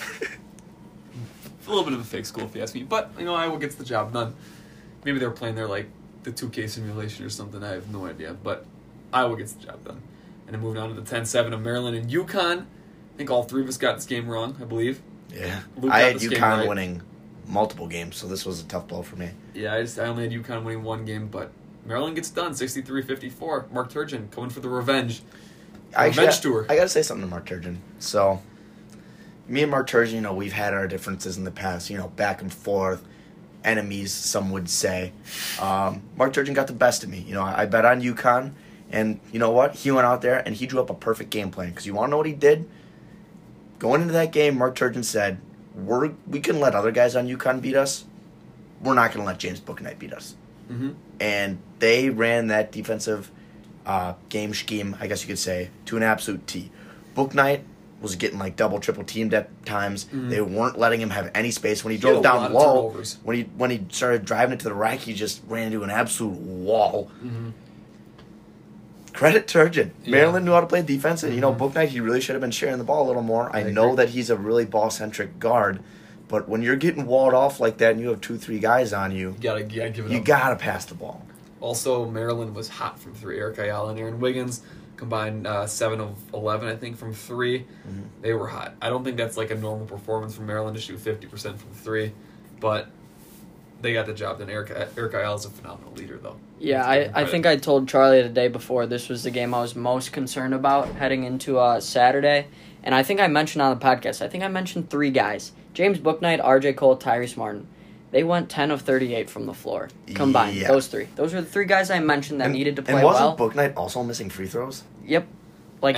A little bit of a fake school, if you ask me. But, Iowa gets the job done. Maybe they're playing their, the 2K simulation or something. I have no idea. But Iowa gets the job done. And then moving on to the 10-7 of Maryland and UConn. I think all 3 of us got this game wrong, I believe. Yeah. I had UConn winning multiple games, so this was a tough blow for me. Yeah, I only had UConn winning 1 game, but Maryland gets done, 63-54. Mark Turgeon coming for the revenge tour. I got to say something to Mark Turgeon. So, me and Mark Turgeon, we've had our differences in the past, back and forth, enemies, some would say. Mark Turgeon got the best of me. I bet on UConn, and you know what? He went out there and he drew up a perfect game plan, because you want to know what he did? Going into that game, Mark Turgeon said, we can let other guys on UConn beat us. We're not going to let James Bouknight beat us. Mm-hmm. And they ran that defensive game scheme, I guess you could say, to an absolute T. Bouknight was getting double, triple teamed at times. Mm-hmm. They weren't letting him have any space. When he drove down low, when he started driving it to the rack, he just ran into an absolute wall. Mm-hmm. Credit Turgeon. Yeah. Maryland knew how to play defense, and Bouknight, he really should have been sharing the ball a little more. I know that he's a really ball-centric guard, but when you're getting walled off like that and you have 2-3 guys on you, you gotta pass the ball. Also, Maryland was hot from 3. Eric Ayala and Aaron Wiggins combined 7 of 11, I think, from 3. Mm-hmm. They were hot. I don't think that's a normal performance from Maryland to shoot 50% from 3, but they got the job done. Eric Ayala's a phenomenal leader, though. Yeah, I think I told Charlie the day before this was the game I was most concerned about heading into Saturday. And I think I mentioned on the podcast, I think I mentioned 3 guys. James Bouknight, RJ Cole, Tyrese Martin. They went 10 of 38 from the floor combined, yeah. Those 3. Those were the 3 guys I mentioned that needed to play well. And wasn't Bouknight also missing free throws? Yep. An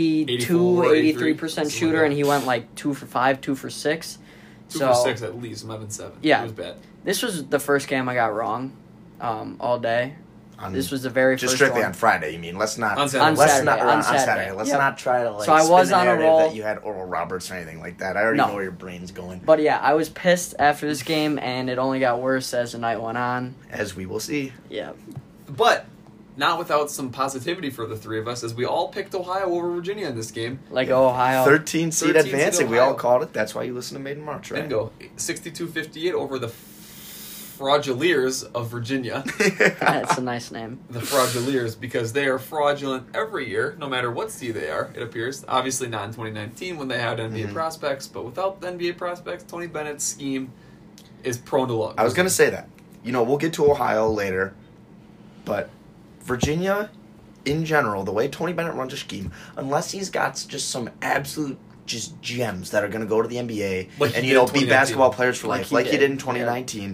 83% shooter, and he went 2 for 5, 2 for 6. 2 for 6 at least, 11-7. Yeah. It was bad. This was the first game I got wrong all day. This was the very first one. Just strictly on Friday, you mean? Let's not... On Saturday. Let's not try to, so I was on a roll that you had Oral Roberts or anything like that. I already know where your brain's going. But yeah, I was pissed after this game, and it only got worse as the night went on. As we will see. Yeah. But not without some positivity for the 3 of us, as we all picked Ohio over Virginia in this game. Ohio. 13 seed advancing. We all called it. That's why you listen to Made in March, right? Bingo. 62-58 over the Frauduliers of Virginia. That's a nice name. The Frauduliers, because they are fraudulent every year, no matter what seed they are, it appears. Obviously not in 2019 when they had NBA prospects, but without the NBA prospects, Tony Bennett's scheme is prone to luck. I was going to say that. We'll get to Ohio later, but Virginia, in general, the way Tony Bennett runs a scheme, unless he's got just some absolute just gems that are going to go to the NBA and, be basketball players for life, like he did in 2019,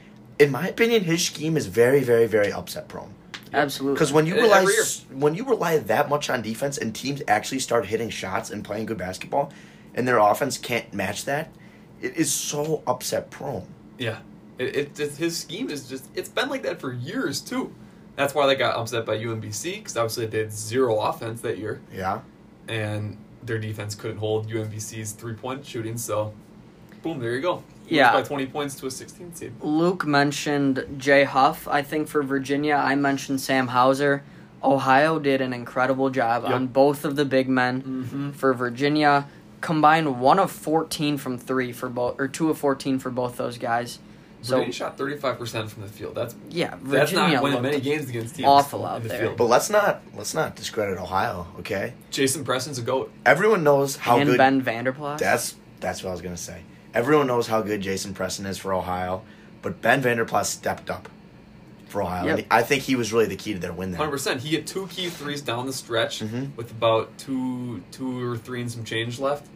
in my opinion, his scheme is very, very, very upset prone. Absolutely. Because when you rely that much on defense and teams actually start hitting shots and playing good basketball, and their offense can't match that, it is so upset prone. Yeah. His scheme is just, it's been like that for years, too. That's why they got upset by UMBC, because obviously they did zero offense that year. Yeah. And their defense couldn't hold UMBC's three-point shooting, so boom, there you go. Yeah. By 20 points to a 16 seed. Luke mentioned Jay Huff, I think, for Virginia. I mentioned Sam Hauser. Ohio did an incredible job on both of the big men for Virginia. Combined 1 of 14 from 3 for both, or 2 of 14 for both those guys. Virginia shot 35% from the field. Virginia that's not winning many games against teams. Awful out there. Field. But let's not discredit Ohio, okay? Jason Preston's a GOAT. Everyone knows how good Ben Vanderplas. That's what I was gonna say. Everyone knows how good Jason Preston is for Ohio, but Ben Vanderplas stepped up for Ohio. Yep. And I think he was really the key to their win there. 100%. He hit 2 key threes down the stretch with about two or three and some change left,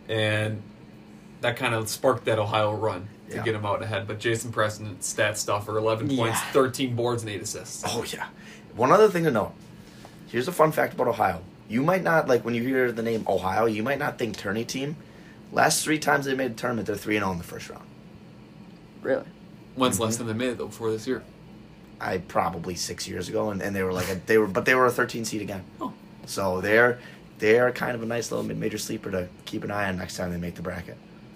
and that kind of sparked that Ohio run to get him out ahead. But Jason Preston, stat stuffer, 11 points, 13 boards, and 8 assists. Oh, yeah. One other thing to note. Here's a fun fact about Ohio. You might not, when you hear the name Ohio, you might not think tourney team. Last 3 times they made the tournament, they're 3-0 in the first round. Really? When's last time they made it, though, before this year? Probably 6 years ago, and they were they were a 13 seed again. Oh. So they're kind of a nice little mid-major sleeper to keep an eye on next time they make the bracket.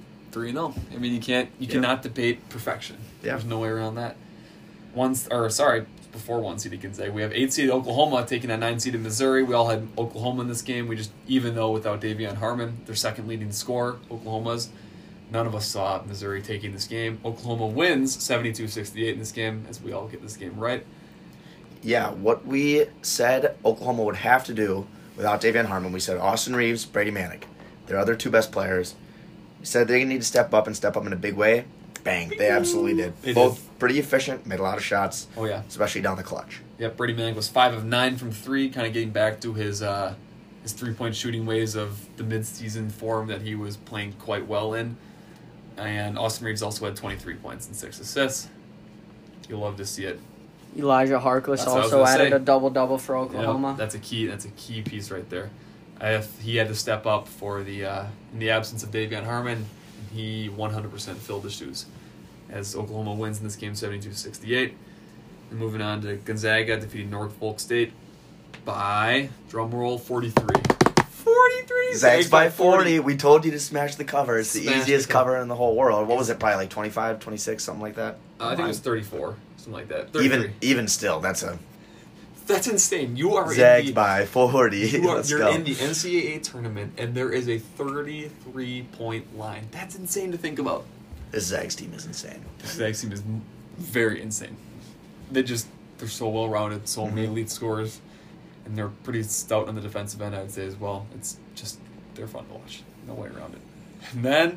3-0. I mean, you cannot debate perfection. Yeah. There's no way around that. Before 1 seed Gonzaga, we have 8 seed Oklahoma taking on 9 seed Missouri. We all had Oklahoma in this game. We just, even though without Davion Harmon, their second leading scorer, Oklahoma's, none of us saw Missouri taking this game. Oklahoma wins 72-68 in this game, as we all get this game right. Yeah, what we said Oklahoma would have to do without Davion Harmon, we said Austin Reeves, Brady Manick, their other 2 best players. We said they need to step up in a big way. Bang, they absolutely did. They Both did. Pretty efficient, made a lot of shots. Oh, yeah. Especially down the clutch. Yep, Brady Manick was 5 of 9 from 3, kind of getting back to his 3-point shooting ways of the mid-season form that he was playing quite well in. And Austin Reeves also had 23 points and 6 assists. You'll love to see it. Elijah Harkless also added a double-double for Oklahoma. That's a key piece right there. He had to step up for the in the absence of Davion Harmon. He 100% filled the shoes as Oklahoma wins in this game 72-68. And moving on to Gonzaga defeating Norfolk State by, drumroll, 43. 43! Zags by 40. We told you to smash the cover. It's the easiest cover in the whole world. What was it, probably 25, 26, something like that? I think it was 34, something like that. 33. Even still, that's insane. You are Zags by 40. You're in the NCAA tournament, and there is a 33-point line. That's insane to think about. This Zags team is insane. This Zags team is very insane. They're so well-rounded, so many elite scorers, and they're pretty stout on the defensive end, I'd say, as well. It's just, they're fun to watch. No way around it. And then,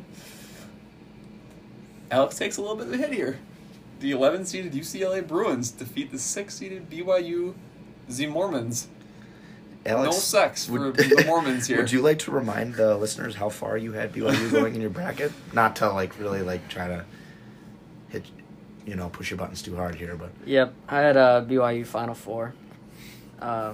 Alex takes a little bit of a hit here. The 11-seeded UCLA Bruins defeat the 6-seeded BYU Z Mormons. Alex, no sex for the Mormons here. Would you like to remind the listeners how far you had BYU going in your bracket? Not to really try to hit, push your buttons too hard here, but Yep, I had a BYU Final Four. I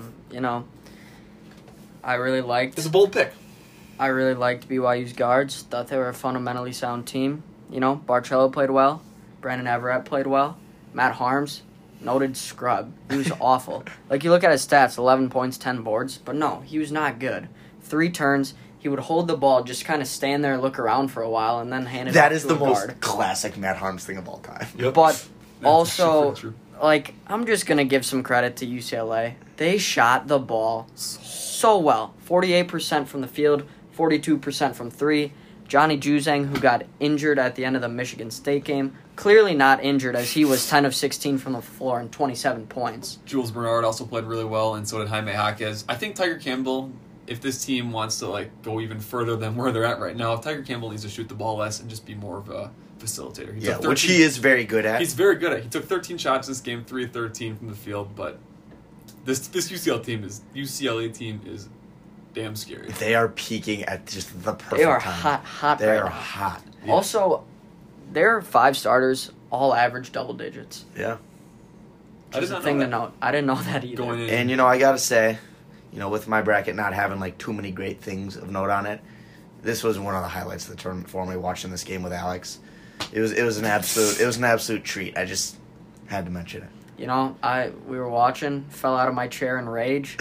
really liked. It's a bold pick. I really liked BYU's guards. Thought they were a fundamentally sound team. Barcello played well. Brandon Everett played well. Matt Harms, noted scrub. He was awful. You look at his stats, 11 points, 10 boards. But no, he was not good. 3 turns. He would hold the ball, just kind of stand there, look around for a while, and then hand it off to a guard. That is the most classic Matt Harms thing of all time. Yep. But also, I'm just going to give some credit to UCLA. They shot the ball so well. 48% from the field, 42% from 3. Johnny Juzang, who got injured at the end of the Michigan State game. Clearly not injured, as he was 10 of 16 from the floor and 27 points. Jules Bernard also played really well, and so did Jaime Jaquez. I think Tiger Campbell, if this team wants to go even further than where they're at right now, Tiger Campbell needs to shoot the ball less and just be more of a facilitator. Which he is very good at. He's very good at. He took 13 shots this game, 3 of 13 from the field, but this UCLA team is damn scary. They are peaking at just the perfect time. They are hot They right are now. hot. Yeah. Also, their 5 starters all average double digits. Yeah. Just a thing to note. I didn't know that either. Going in. And, I got to say, with my bracket not having, too many great things of note on it, this was one of the highlights of the tournament for me, watching this game with Alex. It was an absolute treat. I just had to mention it. We were watching, fell out of my chair in rage.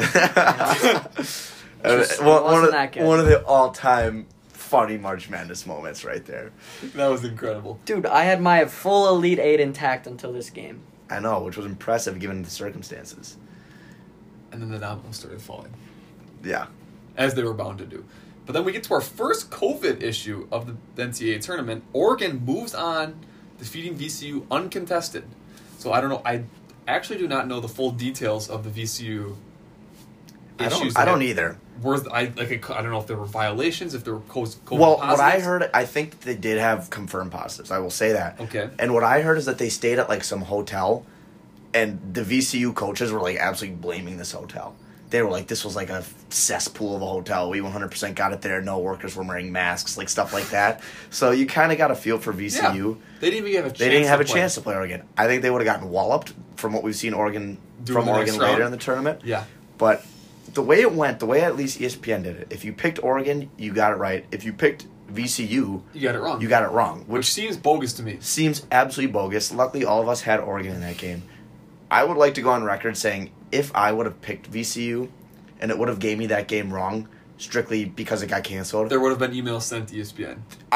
One of the all-time funny March Madness moments right there. That was incredible. Dude, I had my full Elite Eight intact until this game. I know, which was impressive given the circumstances. And then the dominoes started falling. Yeah. As they were bound to do. But then we get to our first COVID issue of the NCAA tournament. Oregon moves on, defeating VCU uncontested. So I don't know. I actually do not know the full details of the VCU issues. I don't either. I don't know if there were violations, if there were COVID Well, positives. what I heard, I think they did have confirmed positives. I will say that. Okay. And what I heard is that they stayed at some hotel, and the VCU coaches were absolutely blaming this hotel. They were like, this was a cesspool of a hotel. We 100% got it there. No workers were wearing masks, stuff like that. So you kind of got a feel for VCU. Yeah. They didn't even have a chance. They didn't have a chance to play Oregon. I think they would have gotten walloped from what we've seen Oregon later in the tournament. Yeah. But the way it went, the way at least ESPN did it, if you picked Oregon, you got it right. If you picked VCU, you got it wrong. You got it wrong. Which seems bogus to me. Seems absolutely bogus. Luckily, all of us had Oregon in that game. I would like to go on record saying if I would have picked VCU and it would have gave me that game wrong strictly because it got canceled, there would have been emails sent to ESPN.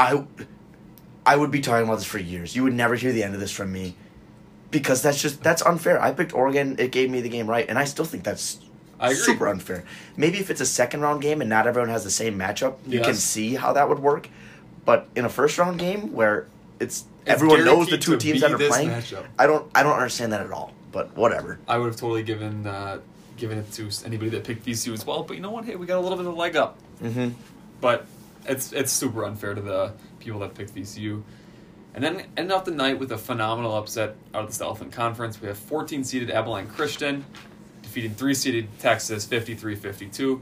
I would be talking about this for years. You would never hear the end of this from me because that's unfair. I picked Oregon. It gave me the game right, and I still think that's super unfair. Maybe if it's a second-round game and not everyone has the same matchup, you can see how that would work. But in a first-round game where it's everyone knows the two teams that are playing, I don't understand that at all. But whatever. I would have totally given it to anybody that picked VCU as well. But you know what? Hey, we got a little bit of a leg up. Mm-hmm. But it's super unfair to the people that picked VCU. And then end off the night with a phenomenal upset out of the Southland Conference. We have 14-seeded Abilene Christian defeating 3-seeded Texas 53-52.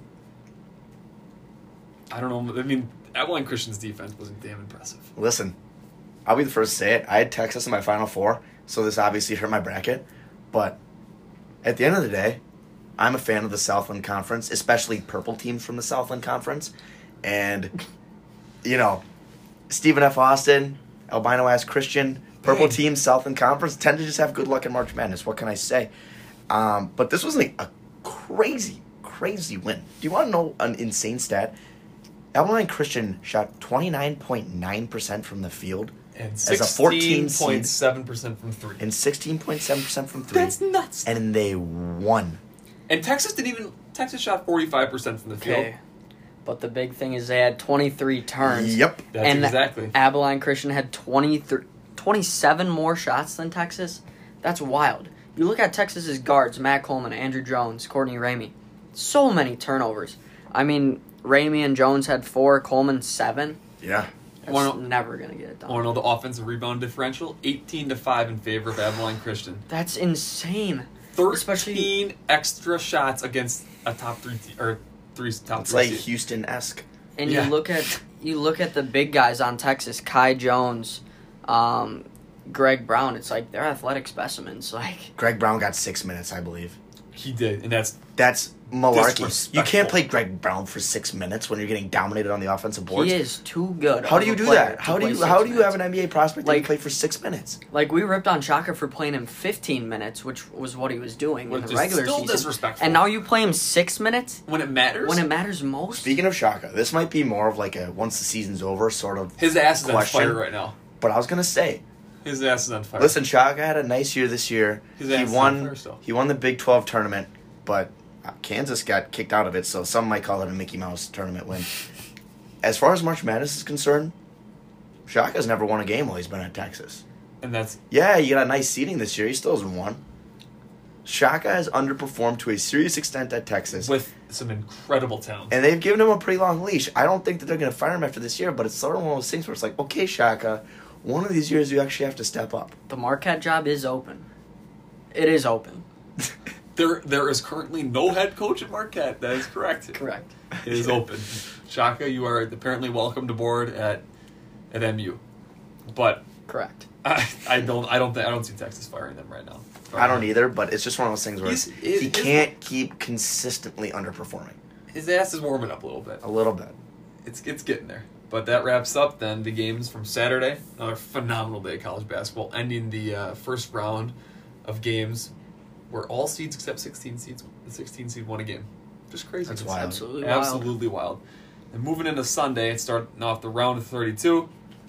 I don't know. I mean, Abilene Christian's defense wasn't damn impressive. Listen, I'll be the first to say it. I had Texas in my Final Four, so this obviously hurt my bracket. But at the end of the day, I'm a fan of the Southland Conference, especially purple teams from the Southland Conference. And, Stephen F. Austin, albino-ass Christian, purple teams, Southland Conference, tend to just have good luck in March Madness. What can I say? But this was a crazy, crazy win. Do you want to know an insane stat? Abilene Christian shot 29.9% from the field. And 16.7% from 3. And 16.7% from 3. That's nuts. And they won. And Texas shot 45% from the field. Okay. But the big thing is they had 23 turns. Yep. That's exactly. Abilene Christian had 27 more shots than Texas. That's wild. You look at Texas's guards, Matt Coleman, Andrew Jones, Courtney Ramey. So many turnovers. I mean, Ramey and Jones had 4, Coleman 7. Yeah. That's never going to get it done. Want to know the offensive rebound differential? 18-5 in favor of Abilene Christian. That's insane. 13 extra shots against a top 3 top 3 It's like Houston-esque. And you look at the big guys on Texas, Kai Jones, Greg Brown. It's like they're athletic specimens. Greg Brown got 6 minutes, I believe. He did, and that's malarkey. You can't play Greg Brown for 6 minutes when you're getting dominated on the offensive boards. He is too good. How do you do that? How do you have an NBA prospect that can play for 6 minutes? We ripped on Shaka for playing him 15 minutes, which was what he was doing in the regular season. Disrespectful. And now you play him 6 minutes when it matters. When it matters most. Speaking of Shaka, this might be more of a once the season's over sort of his ass is question. on fire right now. But I was gonna say. His ass is on fire. Listen, Shaka had a nice year this year. He won the Big 12 tournament, but Kansas got kicked out of it, so some might call it a Mickey Mouse tournament win. as far as March Madness is concerned, Shaka's never won a game while he's been at Texas. And that's... Yeah, he got a nice seeding this year. He still hasn't won. Shaka has underperformed to a serious extent at Texas. With some incredible talent. And they've given him a pretty long leash. I don't think that they're going to fire him after this year, but it's sort of one of those things where it's like, okay, Shaka, one of these years you actually have to step up. The Marquette job is open. It is open. There is currently no head coach at Marquette. That is correct. Correct. It is open. Shaka, you are apparently welcomed aboard at MU. But correct. I don't see Texas firing them right now. I don't either, but it's just one of those things where he can't keep consistently underperforming. His ass is warming up a little bit. A little bit. It's getting there. But that wraps up then the games from Saturday. Another phenomenal day of college basketball, ending the first round of games where all seeds except 16 seeds, the 16 seed won a game. Just crazy. That's wild. Absolutely wild. And moving into Sunday, it's starting off the round of 32.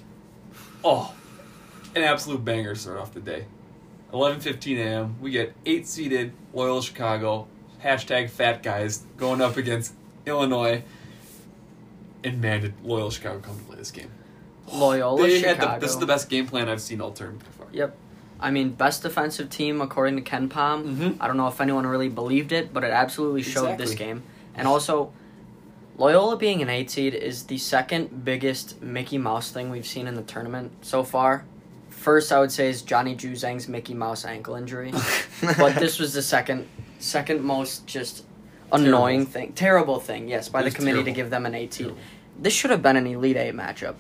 Oh, an absolute banger to start off the day. 11:15 a.m. We get 8-seeded Loyola Chicago, #fat guys, going up against Illinois. And man, did Loyola Chicago come to play this game. Loyola Chicago. This is the best game plan I've seen all term so far. Yep. I mean, best defensive team according to Ken Pom. Mm-hmm. I don't know if anyone really believed it, but it absolutely showed this game. And also, Loyola being an 8 seed is the second biggest Mickey Mouse thing we've seen in the tournament so far. First, I would say, is Johnny Juzang's Mickey Mouse ankle injury. But this was the second most just annoying thing. Terrible thing, yes, by the committee to give them an 8 seed. Terrible. This should have been an Elite 8 matchup.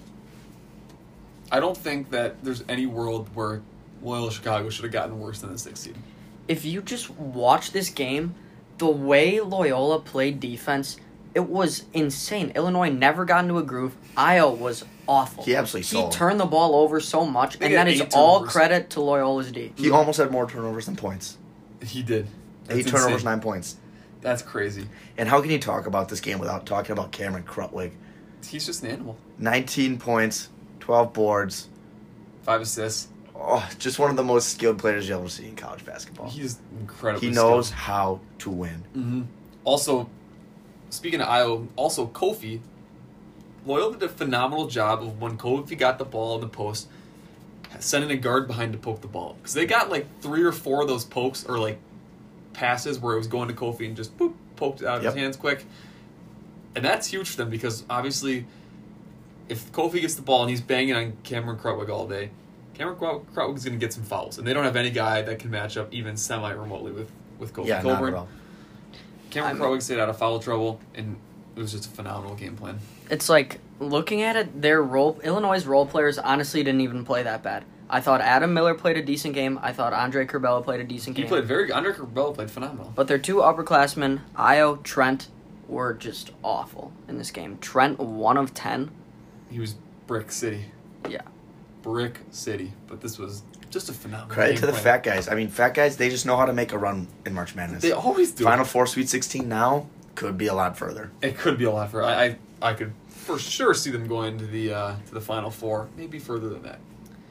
I don't think that there's any world where Loyola Chicago should have gotten worse than the 6 seed. If you just watch this game, the way Loyola played defense, it was insane. Illinois never got into a groove. Ayo was awful. He absolutely sold. He turned the ball over so much, and that is all credit to Loyola's D. He almost had more turnovers than points. He did. That's 8 turnovers, insane. 9 points. That's crazy. And how can you talk about this game without talking about Cameron Krutwig? He's just an animal. 19 points, 12 boards. 5 assists. Oh, just one of the most skilled players you'll ever see in college basketball. He's incredibly skilled. He knows how to win. Mm-hmm. Also, speaking of Ayo, also Kofi, Loyola did a phenomenal job of when Kofi got the ball in the post, sending a guard behind to poke the ball. Because they got like 3 or 4 of those pokes or like passes where it was going to Kofi and just boop, poked it out of his hands quick. And that's huge for them because obviously if Kofi gets the ball and he's banging on Cameron Krutwig all day, Cameron Krutwig's going to get some fouls. And they don't have any guy that can match up even semi-remotely with Kofi Coburn. Not at all. Cameron Krutwig stayed out of foul trouble, and it was just a phenomenal game plan. It's like, looking at it, Illinois' role players honestly didn't even play that bad. I thought Adam Miller played a decent game. I thought Andre Curbelo played a decent game. He played very good. Andre Curbelo played phenomenal. But their 2 upperclassmen, Ayo, Trent, were just awful in this game. Trent, 1 of 10. He was Brick City. Yeah. Brick City. But this was just a phenomenal Credit game to the plan. fat guys. I mean, fat guys, they just know how to make a run in March Madness. They always do. Final 4, Sweet 16 now could be a lot further. It could be a lot further. I could for sure see them going to the Final 4, maybe further than that.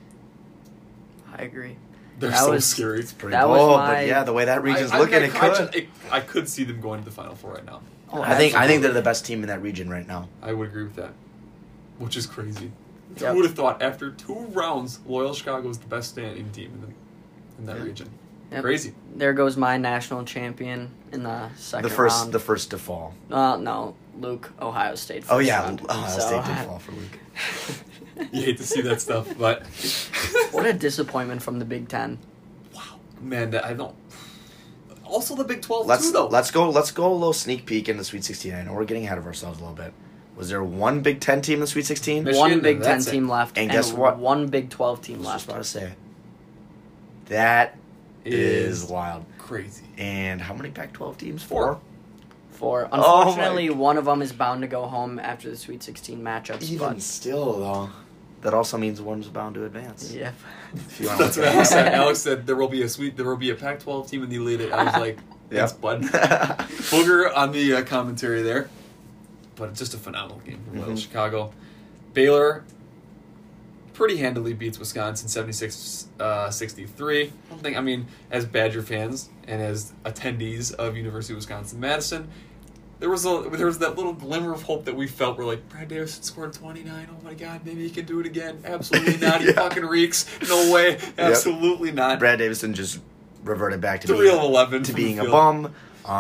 I agree. They're so scary. It's pretty bold, but yeah, the way that region's looking, I could see them going to the Final 4 right now. Oh, I think they're the best team in that region right now. I would agree with that, which is crazy. Yep. Who would have thought after 2 rounds, Loyola Chicago is the best standing team in that region? Yep. Crazy. There goes my national champion in the second round. The first to fall. No, Luke, Ohio State. Oh yeah, Ohio State did fall for Luke. You hate to see that stuff, but what a disappointment from the Big Ten. Wow, man, I don't. Also, the Big 12 too, though. Let's go a little sneak peek in the Sweet 16. I know we're getting ahead of ourselves a little bit. Was there one Big 10 team in the Sweet 16? Michigan, one Big 10 team left, and guess what? One Big 12 team left. I was about to say. That is wild, crazy. And how many Pac-12 teams? 4. Unfortunately, one of them is bound to go home after the Sweet 16 matchups. Even still, though, that also means one's bound to advance. Yep. That's what Alex said. Alex said there will be a Pac-12 team in the Elite Eight. I was like, thanks, bud. Booger on the commentary there. But it's just a phenomenal game from Loyola Chicago. Baylor pretty handily beats Wisconsin 76-63. I mean, as Badger fans and as attendees of University of Wisconsin-Madison, there was that little glimmer of hope that we felt. We're like, Brad Davison scored 29. Oh my God, maybe he can do it again. Absolutely not. He fucking reeks. No way. Absolutely not. Brad Davison just reverted back to real 11 to being a bum.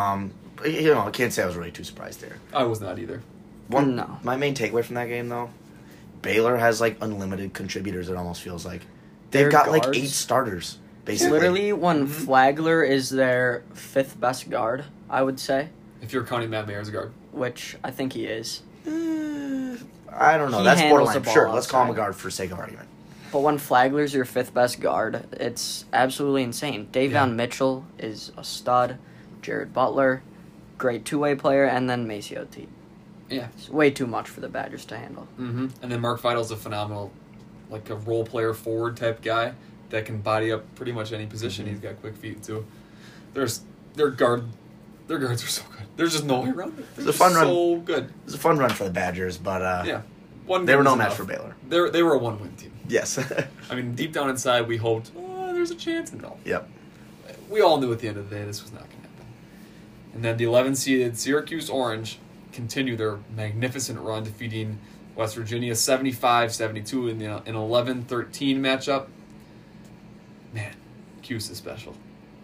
I can't say I was really too surprised there. I was not either. My main takeaway from that game, though, Baylor has like unlimited contributors. It almost feels like they've got guards, like 8 starters. Basically, literally, when Flagler is their 5th best guard, I would say. If you're counting Matt Mayer's guard, which I think he is. I don't know. That's borderline. Sure, let's call him a guard for sake of argument. But when Flagler's your 5th best guard, it's absolutely insane. Davion Mitchell is a stud. Jared Butler, great 2-way player, and then Maceo Teague. Yeah. It's way too much for the Badgers to handle. Mm-hmm. And then Mark Feidel's a phenomenal, like a role player forward type guy that can body up pretty much any position. He's got quick feet too. Their guards are so good. There's just no way around it. It's a fun run. So good. It was a fun run for the Badgers, but they were no match for Baylor. They were a 1-win team. Yes. I mean, deep down inside, we hoped, there's a chance. No. Yep. We all knew at the end of the day this was not going to happen. And then the 11-seeded Syracuse Orange continue their magnificent run, defeating West Virginia 75-72 in an 11-13 matchup. Man, Cuse is special.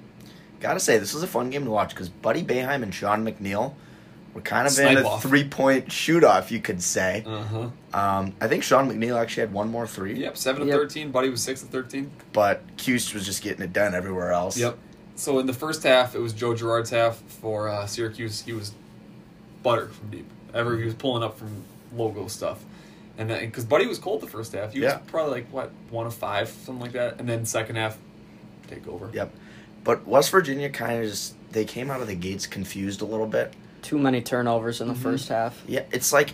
Gotta say, this was a fun game to watch because Buddy Boeheim and Sean McNeil were kind of in a 3-point shoot-off, you could say. Uh-huh. I think Sean McNeil actually had one more 3. Yep, 7-13. Buddy was 6-13. But Cuse was just getting it done everywhere else. Yep. So in the first half, it was Joe Girard's half for Syracuse. He was butter from deep. He was pulling up from logo stuff. And then, because Buddy was cold the first half. He was probably 1 of 5, something like that. And then second half, take over. Yep. But West Virginia kind of just, they came out of the gates confused a little bit. Too many turnovers in the first half. Yeah, it's like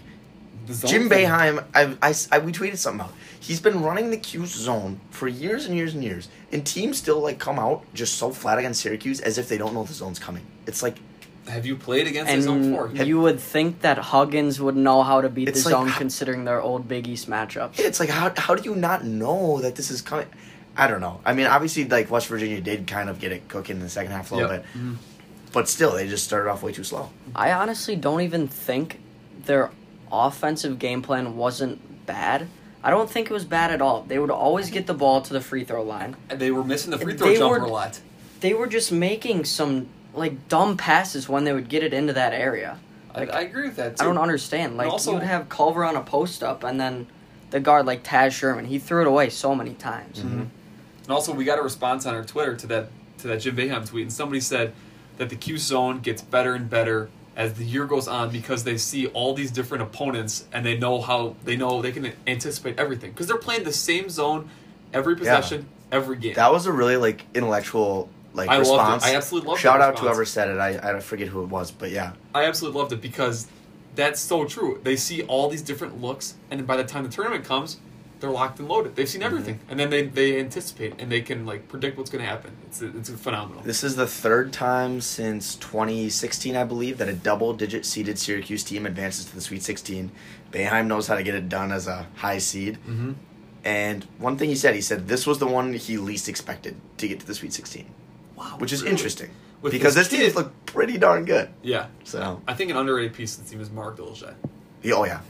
Jim Boeheim, we tweeted something out. He's been running the Cuse zone for years and years and years. And teams still come out just so flat against Syracuse as if they don't know the zone's coming. It's like... Have you played against the zone before? You would think that Huggins would know how to beat the zone considering their old Big East matchups. It's like, how do you not know that this is coming? I don't know. I mean, obviously, West Virginia did kind of get it cooking in the second half a little bit. Mm-hmm. But still, they just started off way too slow. I honestly don't even think their offensive game plan wasn't bad. I don't think it was bad at all. They would always get the ball to the free throw line. And they were missing the free throw jumper a lot. They were just making some dumb passes when they would get it into that area. I agree with that too. I don't understand. You would have Culver on a post up and then the guard Taz Sherman. He threw it away so many times. Mm-hmm. And also, we got a response on our Twitter to that Jim Boeheim tweet, and somebody said that the Cuse zone gets better and better as the year goes on because they see all these different opponents and they know they can anticipate everything because they're playing the same zone every possession, every game. That was a really intellectual I response. Loved it. I absolutely loved it. Shout out to whoever said it. I forget who it was, but yeah. I absolutely loved it because that's so true. They see all these different looks, and then by the time the tournament comes, they're locked and loaded. They've seen everything, and then they anticipate and they can predict what's going to happen. It's phenomenal. This is the 3rd time since 2016, I believe, that a double-digit seeded Syracuse team advances to the Sweet 16. Boeheim knows how to get it done as a high seed. Mm-hmm. And one thing he said this was the one he least expected to get to the Sweet 16. Wow, which is interesting because this team looked pretty darn good. Yeah. So I think an underrated piece of the team is Mark Dolezaj. Oh yeah.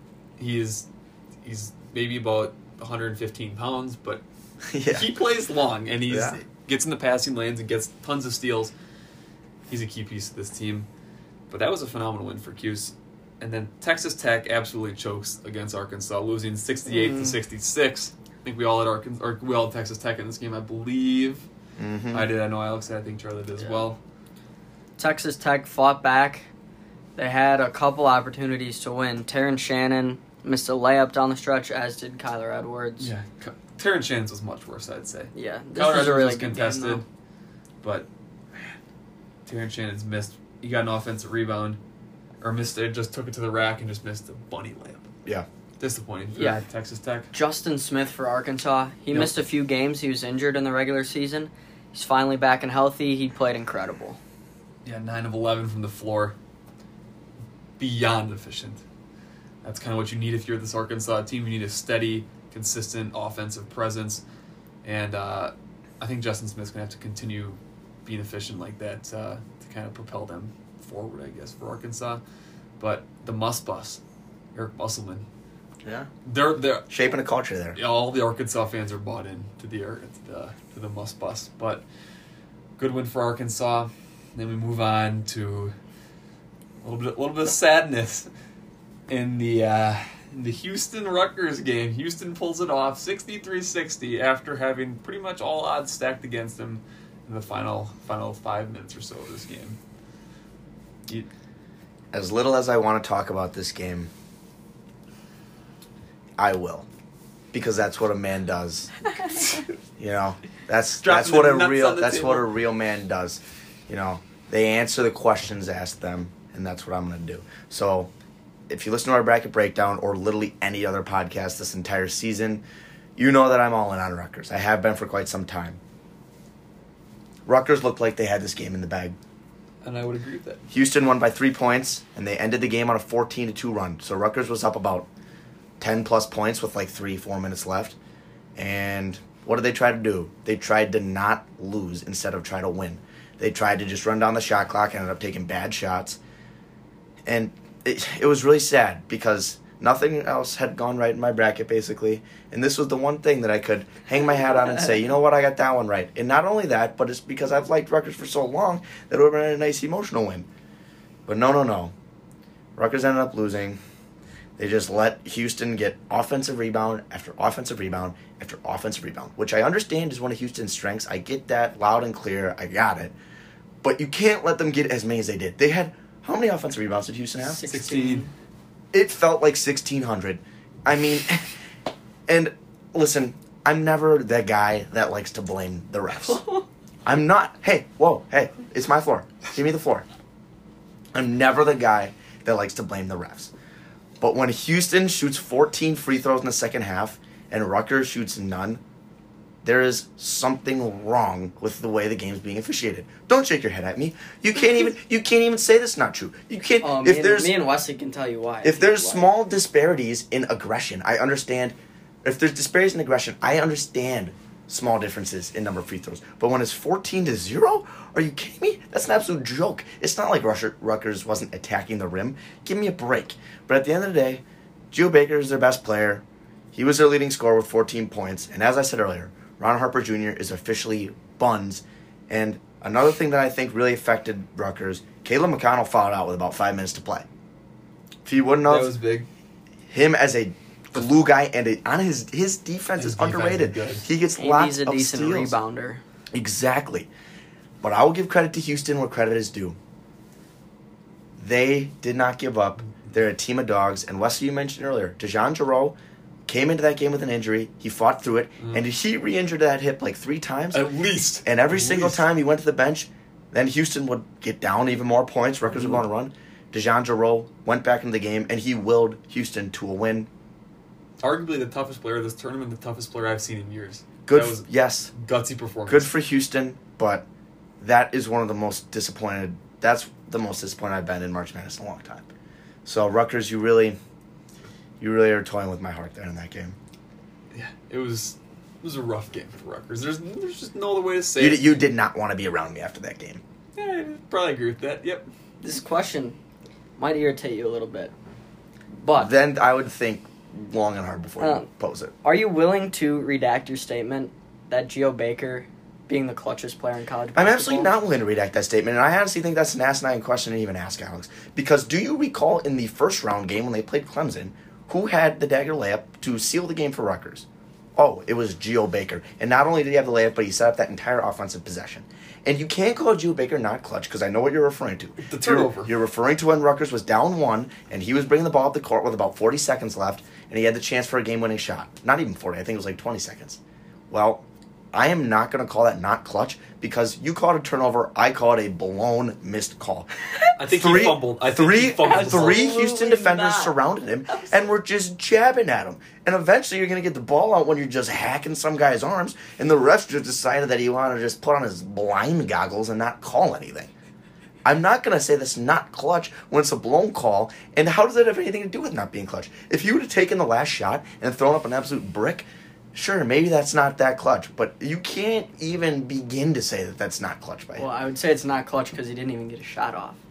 He's maybe about 115 pounds, but he plays long and he gets in the passing lanes and gets tons of steals. He's a key piece of this team. But that was a phenomenal win for Cuse. And then Texas Tech absolutely chokes against Arkansas, losing 68-66. I think we all had Texas Tech in this game, I believe. Mm-hmm. I did. I know Alex did. I think Charlie did as well. Texas Tech fought back. They had a couple opportunities to win. Terrence Shannon missed a layup down the stretch, as did Kyler Edwards. Yeah, Terrence Shannon's was much worse, I'd say. Yeah, Kyler Edwards was contested, but man, Terrence Shannon's missed. He got an offensive rebound, or missed it. Just took it to the rack and just missed a bunny layup. Yeah. Disappointing for Texas Tech. Justin Smith for Arkansas. He missed a few games. He was injured in the regular season. He's finally back and healthy. He played incredible. Yeah, 9 of 11 from the floor. Beyond efficient. That's kind of what you need if you're this Arkansas team. You need a steady, consistent offensive presence. And I think Justin Smith's going to have to continue being efficient like that to kind of propel them forward, I guess, for Arkansas. But the Muss Bus, Eric Musselman. Yeah. They're shaping a culture there. All the Arkansas fans are bought in to the Muss Bus. But good win for Arkansas. Then we move on to a little bit of sadness in the Houston-Rutgers game. Houston pulls it off 63-60 after having pretty much all odds stacked against them in the final 5 minutes or so of this game. As little as I want to talk about this game, I will, because that's what a man does. You know, that's what a real man does. You know, they answer the questions asked them, and that's what I'm going to do. So, if you listen to our bracket breakdown or literally any other podcast this entire season, you know that I'm all in on Rutgers. I have been for quite some time. Rutgers looked like they had this game in the bag. And I would agree with that. Houston won by 3 points, and they ended the game on a 14-2 run. So Rutgers was up about 10-plus points with like 3-4 minutes left. And what did they try to do? They tried to not lose instead of try to win. They tried to just run down the shot clock and ended up taking bad shots. And it was really sad because nothing else had gone right in my bracket, basically. And this was the one thing that I could hang my hat on and say, you know what, I got that one right. And not only that, but it's because I've liked Rutgers for so long that it would have been a nice emotional win. But no. Rutgers ended up losing. They just let Houston get offensive rebound after offensive rebound after offensive rebound, which I understand is one of Houston's strengths. I get that loud and clear. I got it. But you can't let them get as many as they did. They had, how many offensive rebounds did Houston have? 16. It felt like 1,600. I mean, and listen, I'm never the guy that likes to blame the refs. I'm not. Hey, it's my floor. Give me the floor. I'm never the guy that likes to blame the refs. But when Houston shoots 14 free throws in the second half and Rutgers shoots none, there is something wrong with the way the game's being officiated. Don't shake your head at me. You can't even say that's not true. You can't. Me and Wesley can tell you why. If there's small disparities in aggression, I understand. If there's disparities in aggression, I understand small differences in number of free throws. But when it's 14-0, are you kidding me? That's an absolute joke. It's not like Rutgers wasn't attacking the rim. Give me a break. But at the end of the day, Geo Baker is their best player. He was their leading scorer with 14 points. And as I said earlier, Ron Harper Jr. is officially buns. And another thing that I think really affected Rutgers, Caleb McConnell fouled out with about 5 minutes to play. If he wouldn't have, that was big. Him as a glue guy and on his defense is underrated. He gets lots of steals. He's a decent rebounder. Exactly. But I will give credit to Houston where credit is due. They did not give up. They're a team of dogs. And Wesley, you mentioned earlier, DeJon Jarreau came into that game with an injury. He fought through it. And he re-injured that hip like 3 times. At least. And every single time he went to the bench, then Houston would get down even more points. Rutgers would go on a run. DeJon Jarreau went back into the game, and he willed Houston to a win. Arguably the toughest player of this tournament, the toughest player I've seen in years. Yes. Gutsy performance. Good for Houston, but that is one of the most disappointed. That's the most disappointed I've been in March Madness in a long time. So Rutgers, you really are toying with my heart there in that game. Yeah, it was a rough game for Rutgers. There's just no other way to say it. You did not want to be around me after that game. Yeah, I probably agree with that. Yep. This question might irritate you a little bit, but then I would think long and hard before you pose it. Are you willing to redact your statement that Geo Baker being the clutchest player in college basketball? I'm absolutely not willing to redact that statement, and I honestly think that's an asinine question to even ask, Alex. Because do you recall in the first round game when they played Clemson, who had the dagger layup to seal the game for Rutgers? Oh, it was Geo Baker. And not only did he have the layup, but he set up that entire offensive possession. And you can't call Geo Baker not clutch, because I know what you're referring to. The turnover. You're referring to when Rutgers was down 1, and he was bringing the ball up the court with about 40 seconds left, and he had the chance for a game-winning shot. Not even 40, I think it was like 20 seconds. Well, I am not going to call that not clutch, because you call it a turnover, I call it a blown missed call. I think he fumbled. Three Houston defenders surrounded him and were just jabbing at him. And eventually you're going to get the ball out when you're just hacking some guy's arms, and the ref just decided that he wanted to just put on his blind goggles and not call anything. I'm not going to say that's not clutch when it's a blown call, and how does that have anything to do with not being clutch? If you would have taken the last shot and thrown up an absolute brick, sure, maybe that's not that clutch, but you can't even begin to say that that's not clutch by him. Well, I would say it's not clutch because he didn't even get a shot off.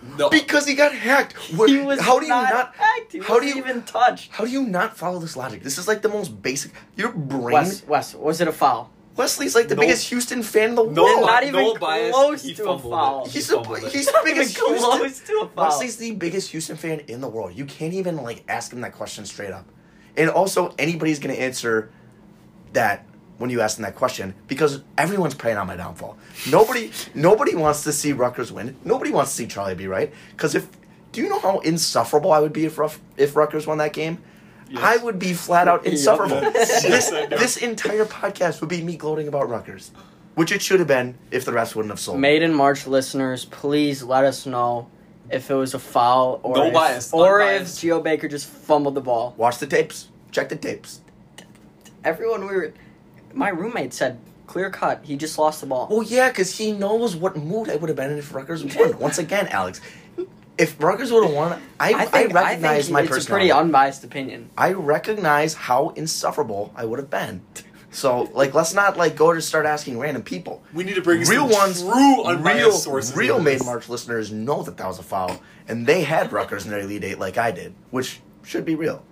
No. Because he got hacked. He was not hacked. He wasn't even touched. How do you not follow this logic? This is like the most basic. Your brain. Wes, was it a foul? Wesley's like the biggest Houston fan in the world. Not even close to a foul. He's the biggest close to a foul. Wesley's the biggest Houston fan in the world. You can't even like ask him that question straight up. And also, anybody's gonna answer that when you ask them that question because everyone's preying on my downfall. Nobody wants to see Rutgers win. Nobody wants to see Charlie be right. Because do you know how insufferable I would be if Rutgers won that game? Yes. I would be flat out insufferable. This entire podcast would be me gloating about Rutgers, which it should have been if the rest wouldn't have sold. Made in March listeners, please let us know if it was a foul or no if, bias, or if Gio Baker just fumbled the ball. Watch the tapes. Check the tapes. My roommate said clear cut. He just lost the ball. Well, yeah, because he knows what mood I would have been in if Rutgers won. Once again, Alex. If Rutgers would have won, I recognize my personality. It's a pretty unbiased opinion. I recognize how insufferable I would have been. So, let's not go to start asking random people. We need to bring real ones, true unbiased sources. Real Made March listeners know that was a foul, and they had Rutgers in their Elite Eight like I did, which should be real.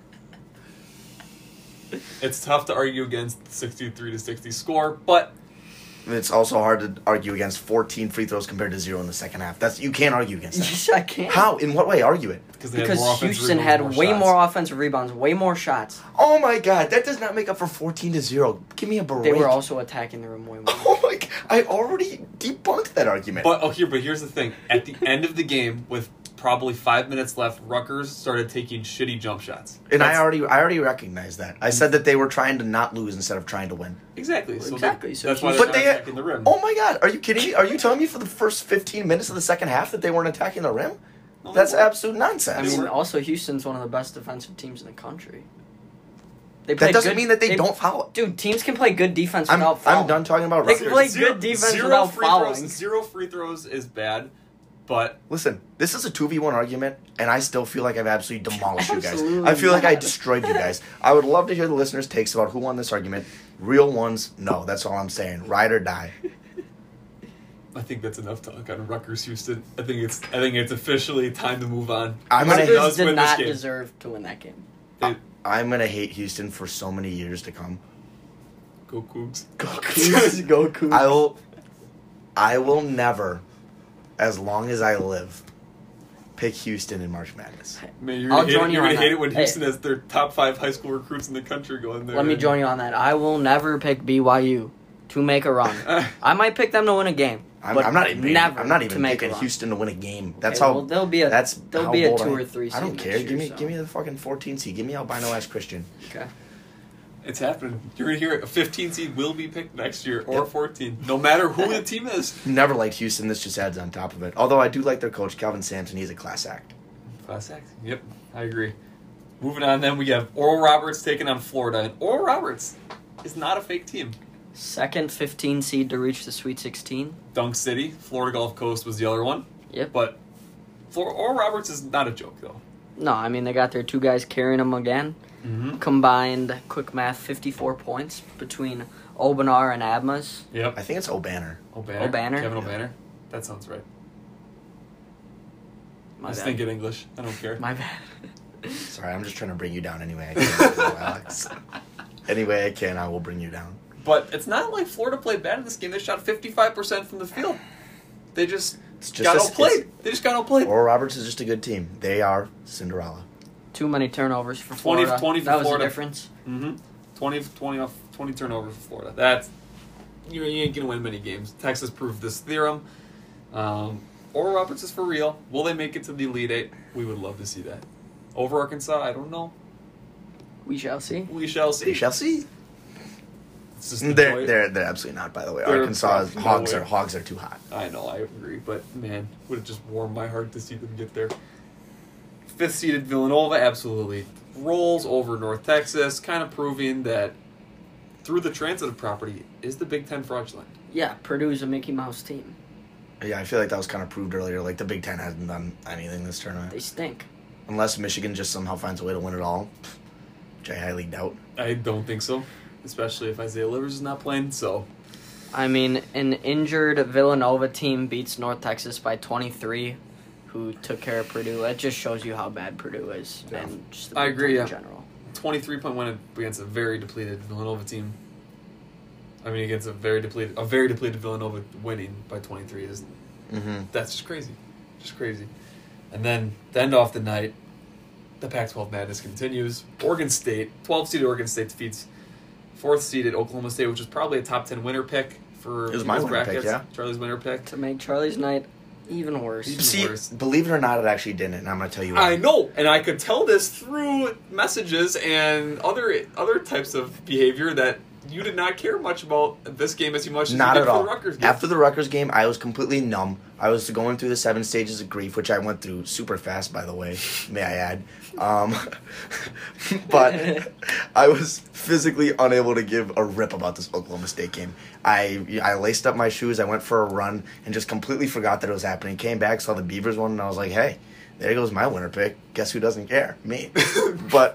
It's tough to argue against the 63-60 score, but it's also hard to argue against 14 free throws compared to 0 in the second half. You can't argue against that. Yes, I can. How? In what way? Argue it. Because Houston had way more offensive rebounds, way more shots. Oh my God, that does not make up for 14-0. Give me a break. They were also attacking the rim way more. Oh my God, I already debunked that argument. But here's the thing. At the end of the game, with probably 5 minutes left, Rutgers started taking shitty jump shots. And I already recognized that. I said that they were trying to not lose instead of trying to win. Exactly. So that's why they're attacking the rim. Oh my God, are you kidding me? Are you telling me for the first 15 minutes of the second half that they weren't attacking the rim? No, that's absolute nonsense. I mean, also Houston's one of the best defensive teams in the country. That doesn't mean that they don't foul. Dude, teams can play good defense without fouling. I'm done talking about Rutgers. They can play good defense without fouling. 0 free throws is bad. But listen, this is a 2v1 argument, and I still feel like I've absolutely demolished you guys. I feel like I destroyed you guys. I would love to hear the listeners' takes about who won this argument. Real ones, no. That's all I'm saying. Ride or die. I think that's enough talk on Rutgers Houston. I think it's officially time to move on. Rutgers did not deserve to win that game. I'm gonna hate Houston for so many years to come. Go Cougs. Go Cougs. Go Cougs. I will never, as long as I live, pick Houston in March Madness. Man, you're gonna hate it when Houston has their top 5 high school recruits in the country going there. Let me join you on that. I will never pick BYU to make a run. I might pick them to win a game. I'm not even picking Houston to win a game. That's okay, how. Well, there'll be a 2 or 3 seed. I don't care. Year, give me the fucking 14 seed. Give me Albino Ash Christian. Okay. It's happening. You're going to hear it. A 15 seed will be picked next year, or 14. No matter who the team is. Never liked Houston. This just adds on top of it. Although I do like their coach, Calvin Sampson. He's a class act. Class act? Yep. I agree. Moving on then, we have Oral Roberts taking on Florida. And Oral Roberts is not a fake team. Second 15 seed to reach the Sweet 16. Dunk City. Florida Gulf Coast was the other one. Yep. But Oral Roberts is not a joke, though. No, I mean, they got their 2 guys carrying them again. Mm-hmm. Combined, quick math, 54 points between Obanar and Abmas. Yep. I think it's O'Banner. O'Banner? Kevin O'Banner? That sounds right. Just think in English. I don't care. My bad. Sorry, I'm just trying to bring you down anyway I can, Alex. Any way I can, I will bring you down. But it's not like Florida played bad in this game. They shot 55% from the field. They just got outplayed. Oral Roberts is just a good team. They are Cinderella. Too many turnovers for Florida. 20 for that was Florida. The difference. Mm-hmm. 20 turnovers for Florida. That's you ain't gonna win many games. Texas proved this theorem. Oral Roberts is for real. Will they make it to the Elite Eight? We would love to see that. Over Arkansas, I don't know. We shall see. We shall see. They're absolutely not. By the way, Arkansas Hogs are too hot. I know, I agree, but man, would it just warm my heart to see them get there. 5th seeded Villanova absolutely rolls over North Texas, kind of proving that through the transitive property is the Big Ten fraudulent. Yeah, Purdue's a Mickey Mouse team. Yeah, I feel like that was kind of proved earlier. Like the Big Ten hasn't done anything this tournament. They stink. Unless Michigan just somehow finds a way to win it all, which I highly doubt. I don't think so. Especially if Isaiah Livers is not playing, so... I mean, an injured Villanova team beats North Texas by 23, who took care of Purdue. That just shows you how bad Purdue is. Yeah. And just the I agree, in general. 23-point win against a very depleted Villanova team. I mean, against a very depleted Villanova winning by 23 is that's just crazy. Just crazy. And then, to end off the night, the Pac-12 madness continues. Oregon State, 12-seeded Oregon State defeats 4th-seeded Oklahoma State, which is probably a top 10 winner pick for it was my winner pick, yeah. Charlie's winner pick. To make Charlie's night even worse. Worse. Believe it or not, it actually didn't, and I'm going to tell you why. I know, and I could tell this through messages and other types of behavior that you did not care much about this game as much as not you did at for all. the Rutgers game. After the Rutgers game, I was completely numb. I was going through the 7 stages of grief, which I went through super fast, by the way, may I add. But I was physically unable to give a rip about this Oklahoma State game. I laced up my shoes, I went for a run, and just completely forgot that it was happening. Came back, saw the Beavers one, and I was like, hey, there goes my winner pick. Guess who doesn't care? Me. But,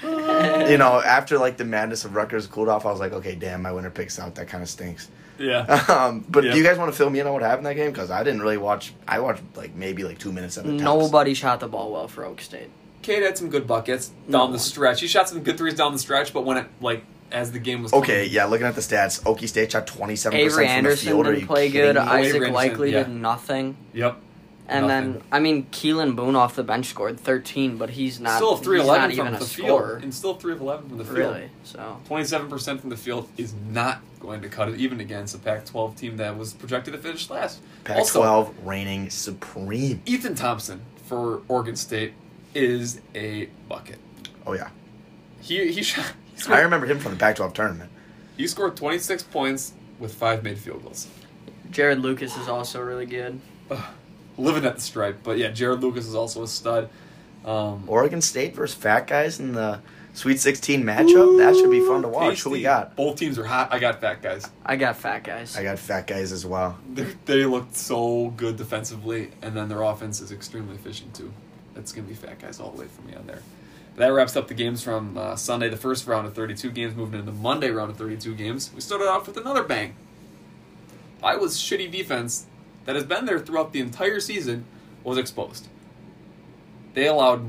after, the madness of Rutgers cooled off, I was like, okay, damn, my winner pick's out. That kind of stinks. Yeah. But do you guys want to fill me in on what happened in that game? Because I didn't really watch. I watched, maybe 2 minutes of it. Nobody shot the ball well for Oak State. Cade had some good buckets down the stretch. He shot some good threes down the stretch, but when it, as the game was okay, yeah, looking at the stats, Okie State shot 27% Avery from the field. Anderson didn't play good. Isaac Avery Likely did nothing. Yep. And then, Keelan Boone off the bench scored 13, but he's not. Still 3-11 from from the scorer. field. And still 3-11 from the field. Really? So 27% from the field is not going to cut it, even against a Pac-12 team that was projected to finish last. Pac-12 reigning supreme. Ethan Thompson for Oregon State is a bucket. Oh, yeah. He shot. I remember him from the Pac-12 tournament. He scored 26 points with 5 made field goals. Jared Lucas is also really good. Living at the stripe. But yeah, Jared Lucas is also a stud. Oregon State versus Fat Guys in the Sweet 16 matchup. That should be fun to watch. Tasty. Who we got? Both teams are hot. I got Fat Guys. I got Fat Guys. I got Fat Guys as well. They looked so good defensively, and then their offense is extremely efficient too. It's going to be Fat Guys all the way for me on there. That wraps up the games from Sunday, the first round of 32 games, moving into the Monday round of 32 games. We started off with another bang. Iowa's shitty defense that has been there throughout the entire season was exposed. They allowed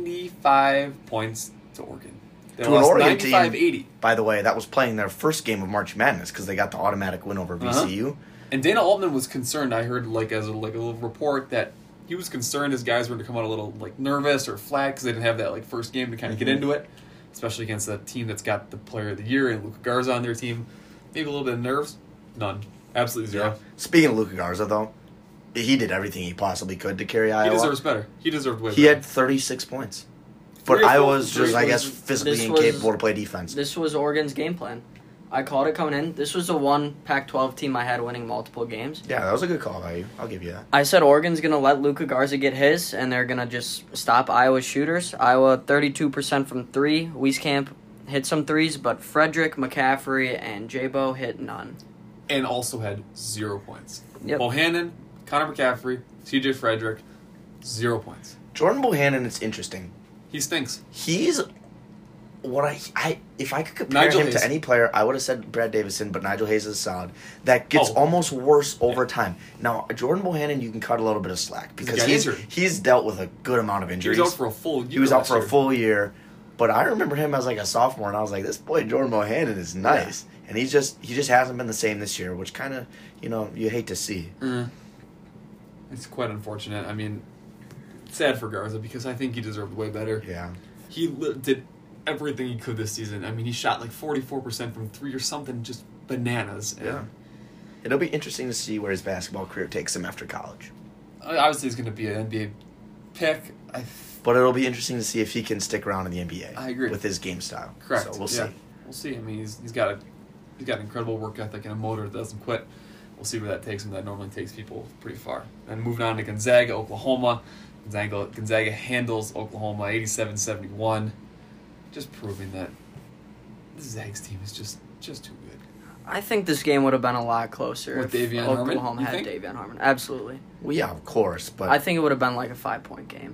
95 points to Oregon. They to an lost Oregon 95-80. team, by the way, that was playing their first game of March Madness because they got the automatic win over VCU. And Dana Altman was concerned. I heard as a little report that he was concerned his guys were going to come out a little nervous or flat because they didn't have that first game to kind of get into it, especially against a team that's got the Player of the Year and Luka Garza on their team. Maybe a little bit of nerves. None. Absolutely zero. Yeah. Speaking of Luka Garza, though, he did everything he possibly could to carry Iowa. He deserves better. He deserved way better. He had 36 points. But Iowa's just, I guess, physically incapable to play defense. This was Oregon's game plan. I called it coming in. This was the one Pac-12 team I had winning multiple games. Yeah, that was a good call by you. I'll give you that. I said Oregon's going to let Luka Garza get his, and they're going to just stop Iowa's shooters. Iowa, 32% from 3. Wieskamp hit some threes, but Frederick, McCaffrey, and Jabo hit none. And also had 0 points. Yep. Bohannon, Connor McCaffrey, CJ Frederick, 0 points. Jordan Bohannon is interesting. He stinks. He's what I if I could compare him to any player, I would have said Brad Davison, but Nigel Hayes is solid. That gets almost worse over time. Now, Jordan Bohannon, you can cut a little bit of slack because he's dealt with a good amount of injuries. He was out for a full year. He was out for a full year, but I remember him as a sophomore, and I was like, this boy Jordan Bohannon is nice, and he just hasn't been the same this year, which kind of you hate to see. It's quite unfortunate. I mean, sad for Garza because I think he deserved way better. Yeah, he did everything he could this season. I mean, he shot 44% from 3 or something, just bananas. Yeah. It'll be interesting to see where his basketball career takes him after college. Obviously, he's going to be an NBA pick. But it'll be interesting to see if he can stick around in the NBA. I agree. With his game style. Correct. So we'll see. We'll see. I mean, he's got an incredible work ethic and a motor that doesn't quit. We'll see where that takes him. That normally takes people pretty far. And moving on to Gonzaga, Oklahoma. Gonzaga handles Oklahoma 87-71. Just proving that the Zags team is just too good. I think this game would have been a lot closer if Davion Oklahoma Harmon, had Davion Harmon. Absolutely. Well, yeah, of course. But I think it would have been a 5-point game.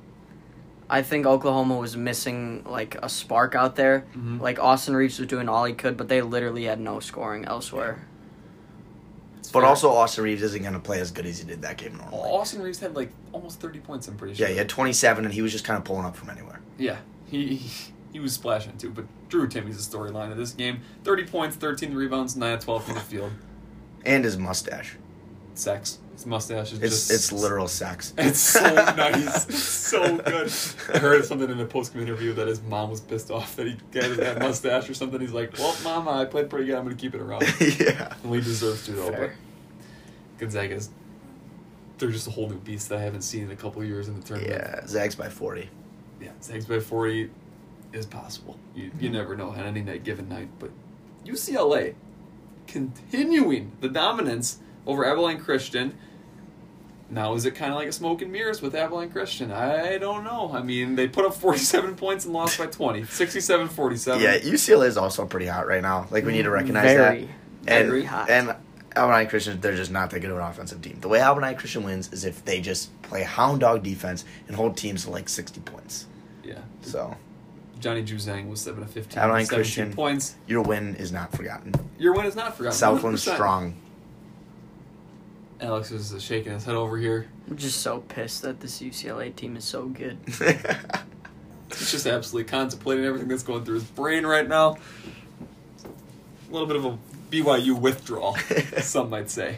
I think Oklahoma was missing a spark out there. Mm-hmm. Austin Reeves was doing all he could, but they literally had no scoring elsewhere. But also, Austin Reeves isn't going to play as good as he did that game normally. Austin Reeves had like almost 30 points, I'm pretty sure. Yeah, he had 27, and he was just kind of pulling up from anywhere. Yeah, he was splashing too. But Drew Timmy's the storyline of this game. 30 points, 13 rebounds, 9 of 12 from the field. And his mustache. Sex. His mustache is just... It's literal sex. It's so nice. It's so good. I heard something in a post-game interview that his mom was pissed off that he got that mustache or something. He's like, well, Mama, I played pretty good. I'm going to keep it around. Yeah. And he deserves to, though. Fair. But Gonzaga's... They're just a whole new beast that I haven't seen in a couple of years in the tournament. Yeah, Zags by 40. Yeah, Zags by 40 is possible. You never know on any given night. But UCLA continuing the dominance over Abilene Christian. Now, is it kind of like a smoke and mirrors with Abilene Christian? I don't know. I mean, they put up 47 points and lost by 20. 67-47. Yeah, UCLA is also pretty hot right now. Like, we need to recognize very, that. Very hot. And Alberni Christian, they're just not that good of an offensive team. The way Alberni Christian wins is if they just play hound dog defense and hold teams to like 60 points. Yeah. So, Johnny Juzang was 7 of 15. Alberni 17 Christian points. Your win is not forgotten. Your win is not forgotten. Southland 100%. strong. Alex is shaking his head over here. I'm just so pissed that this UCLA team is so good. He's just absolutely contemplating everything that's going through his brain right now. A little bit of a BYU withdrawal, some might say.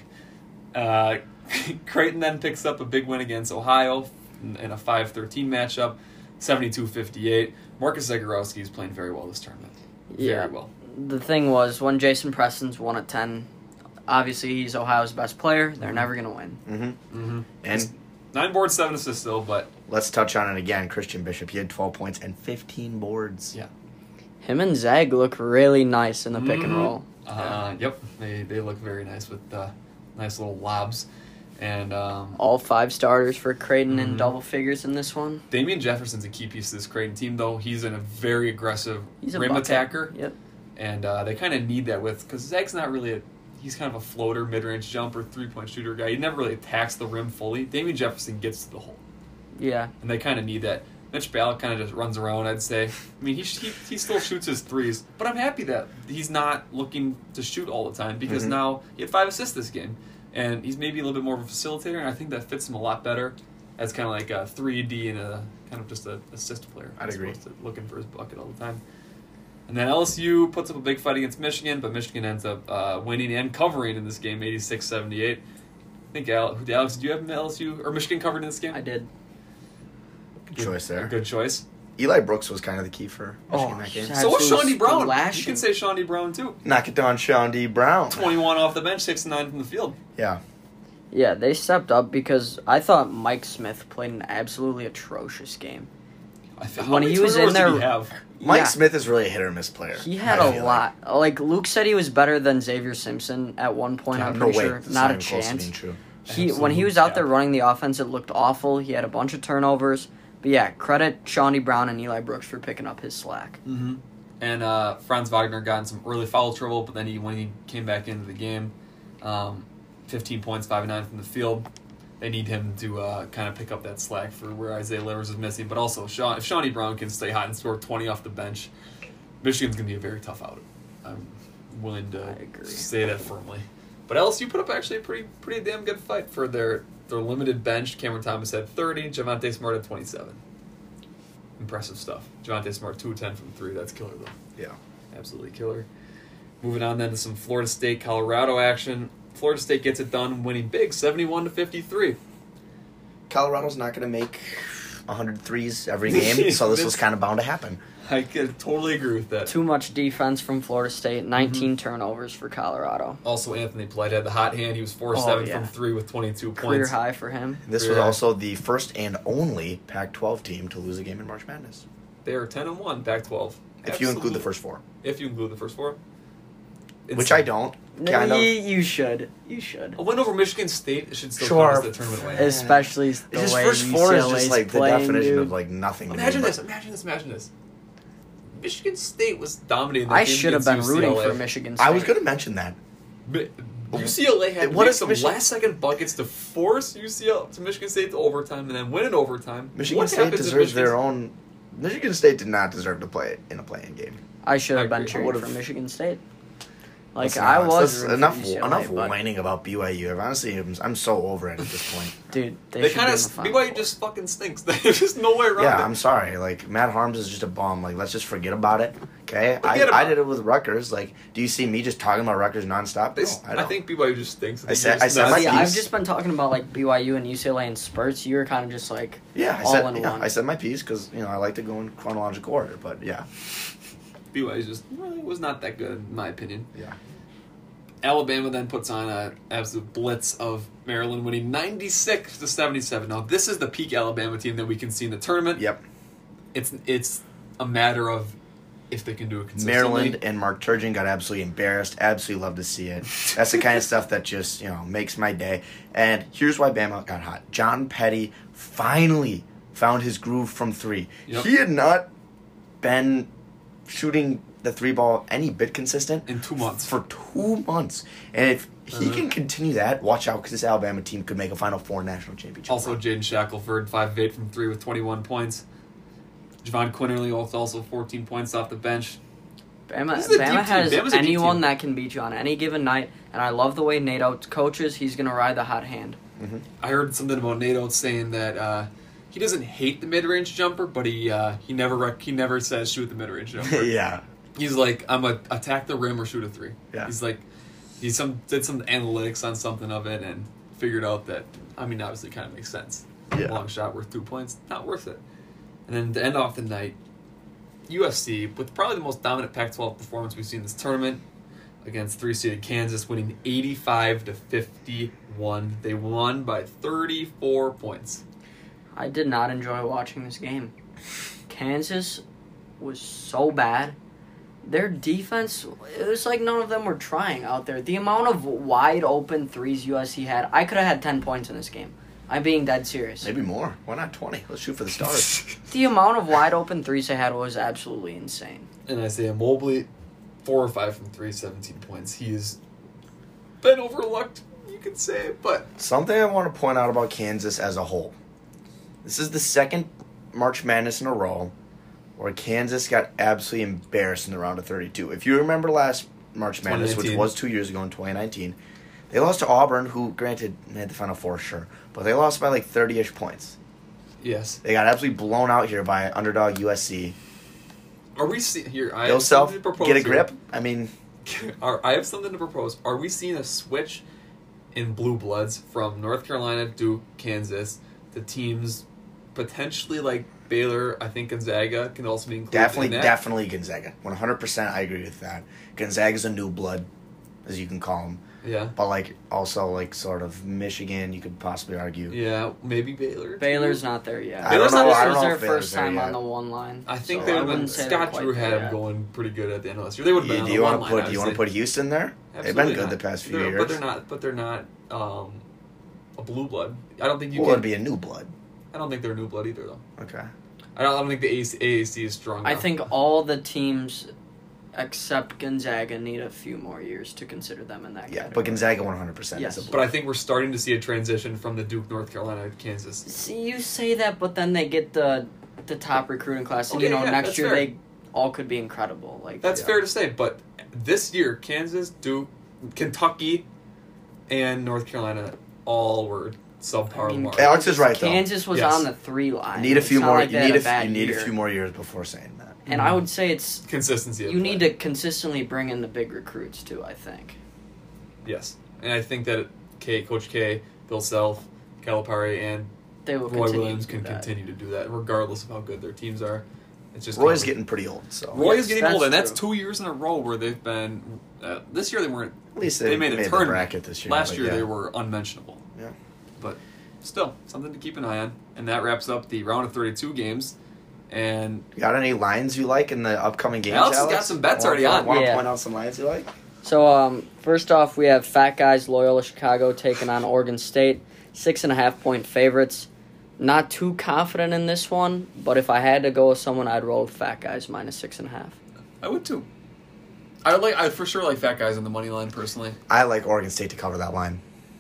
Creighton then picks up a big win against Ohio in a 5-13 matchup, 72-58. Marcus Zagorowski is playing very well this tournament. Yeah. Very well. The thing was, when Jason Preston's 1 at 10, obviously he's Ohio's best player. They're never going to win. Mm-hmm. And 9 boards, 7 assists still, but... Let's touch on it again. Christian Bishop, he had 12 points and 15 boards. Yeah. Him and Zag look really nice in the pick and roll. Yep. They look very nice with nice little lobs. And all 5 starters for Creighton in double figures in this one. Damian Jefferson's a key piece of this Creighton team, though. He's in a very aggressive He's a rim bucket. attacker. Yep. And they kind of need that because Zag's not really he's kind of a floater, mid-range jumper, three-point shooter guy. He never really attacks the rim fully. Damian Jefferson gets to the hole. Yeah. And they kind of need that. Mitch Ballard kind of just runs around, I'd say. I mean, he still shoots his threes, but I'm happy that he's not looking to shoot all the time because now he had 5 assists this game. And he's maybe a little bit more of a facilitator, and I think that fits him a lot better as kind of like a 3D and a kind of just an assist player. I'd agree. As opposed to looking for his bucket all the time. And then LSU puts up a big fight against Michigan, but Michigan ends up winning and covering in this game, 86-78. I think, Alex, did you have LSU or Michigan covered in this game? I did. Good choice there. Good choice. Eli Brooks was kind of the key for Michigan that game. So was Sean D. Brown. Splashing. You can say Sean D. Brown, too. Knock it down, Sean D. Brown. 21 off the bench, 6-9 from the field. Yeah. Yeah, they stepped up because I thought Mike Smith played an absolutely atrocious game. When he was in there, Mike Smith is really a hit or miss player. He had a lot. Like Luke said, he was better than Xavier Simpson at one point. I'm pretty sure. Not a chance. When he was out there running the offense, it looked awful. He had a bunch of turnovers. But yeah, credit Shawnee Brown and Eli Brooks for picking up his slack. Mm-hmm. And Franz Wagner got in some early foul trouble, but then when he came back into the game, 15 points, 5 and 9 from the field. They need him to kind of pick up that slack for where Isaiah Livers is missing. But also, if Shawnee Brown can stay hot and score 20 off the bench, Michigan's going to be a very tough out. I'm willing to say that firmly. But LSU put up actually a pretty damn good fight for their limited bench. Cameron Thomas had 30. Javonte Smart had 27. Impressive stuff. Javonte Smart, 2 of 10 from 3. That's killer, though. Yeah. Absolutely killer. Moving on then to some Florida State-Colorado action. Florida State gets it done, winning big, 71-53. Colorado's not going to make 100 threes every game, so this was kind of bound to happen. I could totally agree with that. Too much defense from Florida State, 19 turnovers for Colorado. Also, Anthony Polite had the hot hand. He was 4-7 from 3 with 22 points. Career high for him. This was also the first and only Pac-12 team to lose a game in March Madness. They are 10-1, Pac-12. If you include the first 4. If you include the first 4. Which I don't. Kind of. You should. A win over Michigan State should still count as the tournament win. Especially the just way first 4 is UCLA's just like playing, the definition dude. of like nothing. Imagine this. Michigan State was dominating that game. I should have been UCLA. rooting for Michigan State. I was going to mention that. UCLA had to make some last-second buckets to force Michigan State to overtime and then win in overtime. Michigan State deserves their own... Michigan State did not deserve to play in a play-in game. I should have been cheering for Michigan State. Like, Listen, I was enough whining about BYU. Honestly, I'm so over it at this point. Dude, they kind of BYU just fucking stinks. There's just no way around it. Yeah, I'm sorry. Like, Matt Harms is just a bum. Like, let's just forget about it. Okay, I did it with Rutgers. Like, do you see me just talking about Rutgers nonstop? I think BYU just stinks. I said my piece. I've just been talking about like BYU and UCLA in spurts. You were kind of just like one. I said my piece because I like to go in chronological order. But yeah, BYU just was not that good in my opinion. Yeah. Alabama then puts on an absolute blitz of Maryland, winning 96-77. Now, this is the peak Alabama team that we can see in the tournament. Yep. It's a matter of if they can do it consistently. Maryland and Mark Turgeon got absolutely embarrassed. Absolutely love to see it. That's the kind of stuff that just makes my day. And here's why Bama got hot. John Petty finally found his groove from three. Yep. He had not been shooting the three ball any bit consistent in 2 months. For 2 months. And if he can continue that, watch out because this Alabama team could make a Final Four national championship. Also, Jaden Shackelford, 5 of 8 from 3 with 21 points. Javon Quinterly also 14 points off the bench. Bama has anyone that can beat you on any given night, and I love the way Nate Oates coaches. He's going to ride the hot hand. Mm-hmm. I heard something about Nate Oates saying that he doesn't hate the mid-range jumper, but he never says shoot the mid-range jumper. Yeah. He's like, I'm a attack the rim or shoot a three. Yeah. He's like, did some analytics on something of it and figured out that, obviously it kind of makes sense. Yeah. Long shot worth 2 points, not worth it. And then to end off the night, USC, with probably the most dominant Pac-12 performance we've seen this tournament, against 3-seeded Kansas, winning 85-51. They won by 34 points. I did not enjoy watching this game. Kansas was so bad. Their defense, it was like none of them were trying out there. The amount of wide open threes USC had, I could have had 10 points in this game. I'm being dead serious. Maybe more. Why not 20? Let's shoot for the stars. The amount of wide open threes they had was absolutely insane. And Isaiah Mobley, 4 or 5 from 3, 17 points. He has been overlooked, you could say, but... Something I want to point out about Kansas as a whole. This is the second March Madness in a row where Kansas got absolutely embarrassed in the round of 32. If you remember last March Madness, which was 2 years ago in 2019, they lost to Auburn, who, granted, made the Final Four, sure, but they lost by like 30-ish points. Yes. They got absolutely blown out here by underdog USC. Are we here? I Go have self, something to propose get a grip. Here. I mean... I have something to propose. Are we seeing a switch in blue bloods from North Carolina, Duke, Kansas, to teams potentially like Baylor? I think Gonzaga can also be included in that. Definitely Gonzaga. 100% I agree with that. Gonzaga's a new blood, as you can call them. Yeah. But, also, sort of Michigan, you could possibly argue. Yeah, maybe Baylor. Baylor's not there yet. Baylor's not This was their first time on the one line. I think they would have been... Scott Drew had them going pretty good at the end of last year. They would have been on the one line. Do you want to put Houston there? Absolutely They've been good not. the past few years. But they're not a blue blood. I don't think you can... Well, it'd be a new blood. I don't think they're a new blood either, though. Okay. I don't think the AAC is strong enough. I think all the teams... except Gonzaga need a few more years to consider them in that category. Yeah, but Gonzaga 100% yes. is a blue. But I think we're starting to see a transition from the Duke, North Carolina, Kansas. See, you say that, but then they get the top recruiting class, and next year fair. they all could be incredible. That's fair to say, but this year, Kansas, Duke, Kentucky, and North Carolina all were subpar marks. Alex is right, though. Kansas was on the 3 line. Need a few more. Like you need a few more years before saying that. And I would say it's consistency. You need to consistently bring in the big recruits too, I think. Yes, and I think that Coach K, Bill Self, Calipari, and Roy Williams can continue to do that, regardless of how good their teams are. It's just Roy's getting pretty old, so Roy is getting old, and that's 2 years in a row where they've been. This year they weren't. At least they made a tournament. The bracket this year. Last year they were unmentionable. Yeah, but still something to keep an eye on, and that wraps up the round of 32 games. And you got any lines you like in the upcoming games? Alex has got some bets already on. Want to point out some lines you like? So, first off, we have Fat Guys Loyola Chicago taking on Oregon State, 6.5-point favorites. Not too confident in this one, but if I had to go with someone, I'd roll with Fat Guys minus 6.5. I would too. I'd for sure like Fat Guys on the money line personally. I like Oregon State to cover that line.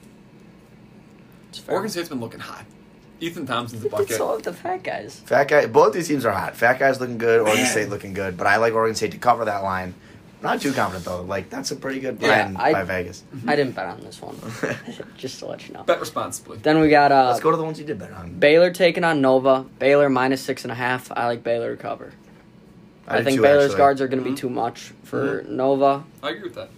Oregon State's been looking hot. Ethan Thompson's a bucket. So have the Fat Guys. Both these teams are hot. Fat Guys looking good, Oregon State looking good, but I like Oregon State to cover that line. Not too confident, though. Like, that's a pretty good line by Vegas. I didn't bet on this one, just to let you know. Bet responsibly. Then we got... Let's go to the ones you did bet on. Baylor taking on Nova. Baylor -6.5. I like Baylor to cover. I think Baylor's guards are going to be too much for Nova. I agree with that.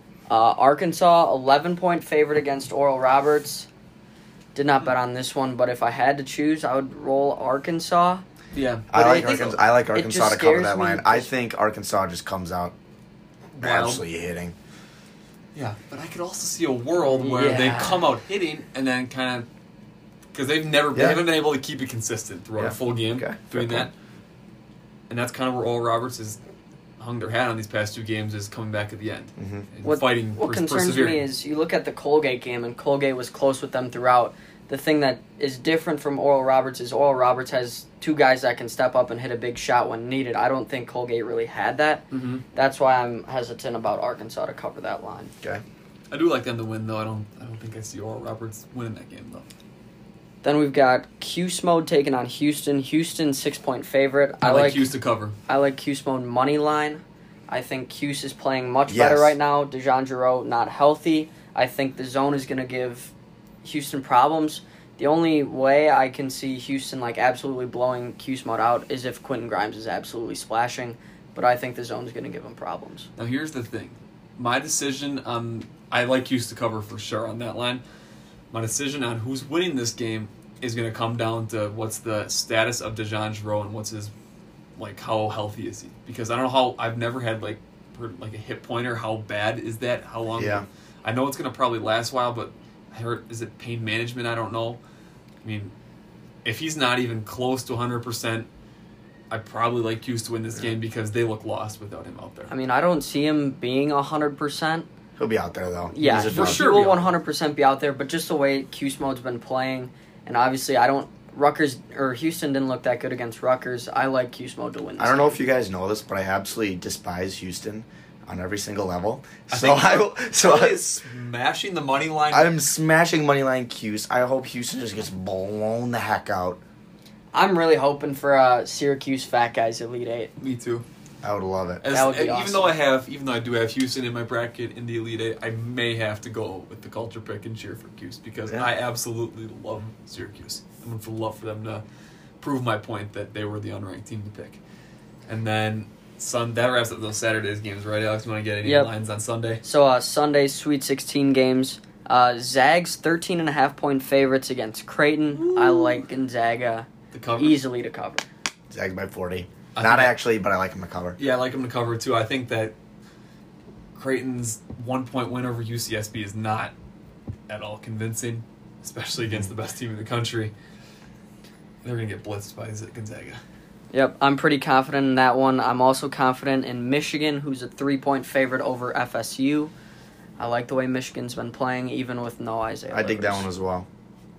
Arkansas, 11-point favorite against Oral Roberts. Did not bet on this one, but if I had to choose, I would roll Arkansas. Yeah. I like Arkansas to cover that line. I think Arkansas just comes out absolutely hitting. Yeah, but I could also see a world where they come out hitting and then kind of... Because they haven't been able to keep it consistent throughout a full game doing that. And that's kind of where Oral Roberts has hung their hat on these past 2 games, is coming back at the end. And fighting, what concerns me is you look at the Colgate game, and Colgate was close with them throughout. The thing that is different from Oral Roberts is Oral Roberts has 2 guys that can step up and hit a big shot when needed. I don't think Colgate really had that. That's why I'm hesitant about Arkansas to cover that line. Okay. I do like them to win, though. I don't think I see Oral Roberts winning that game, though. Then we've got Cuse-Mode taking on Houston. Houston, 6-point favorite. I like Cuse to cover. I like Cuse-Mode money line. I think Cuse is playing much better right now. DeJon Jarreau not healthy. I think the zone is going to give Houston problems. The only way I can see Houston absolutely blowing Cuse-Mode out is if Quentin Grimes is absolutely splashing. But I think the zone is going to give him problems. Now here's the thing. My decision I like Cuse to cover for sure on that line. My decision on who's winning this game is going to come down to what's the status of DeJon Jarreau and what's his, how healthy is he? Because I don't know how, I've never had, a hip pointer. How bad is that? How long? Yeah. I know it's going to probably last a while, but I heard, is it pain management? I don't know. I mean, if he's not even close to 100%, I probably like Cuse to win this game because they look lost without him out there. I mean, I don't see him being 100%. He'll be out there, though. Yeah, for sure he will 100% be out there, but just the way Cuse-Mode's been playing, and obviously Houston didn't look that good against Rutgers. I like Cuse-Mode to win this I don't know game. if you guys know this, but I absolutely despise Houston on every single level. I'm smashing the money line. I'm smashing money line Cuse. I hope Houston just gets blown the heck out. I'm really hoping for Syracuse Fat Guys Elite 8. Me too. I would love it. That would be awesome. Even though I do have Houston in my bracket in the Elite 8, I may have to go with the culture pick and cheer for Cuse because I absolutely love Syracuse. I would love for them to prove my point that they were the unranked team to pick. And then that wraps up those Saturday's games, right, Alex? You want to get any lines on Sunday? So Sunday's Sweet 16 games. Zags 13.5-point favorites against Creighton. Ooh. I like Gonzaga easily to cover. Zags by 40. Not actually, but I like him to cover. Yeah, I like him to cover, too. I think that Creighton's 1-point win over UCSB is not at all convincing, especially against the best team in the country. They're going to get blitzed by Gonzaga. Yep, I'm pretty confident in that one. I'm also confident in Michigan, who's a 3-point favorite over FSU. I like the way Michigan's been playing, even with no Isaiah I dig that one as well.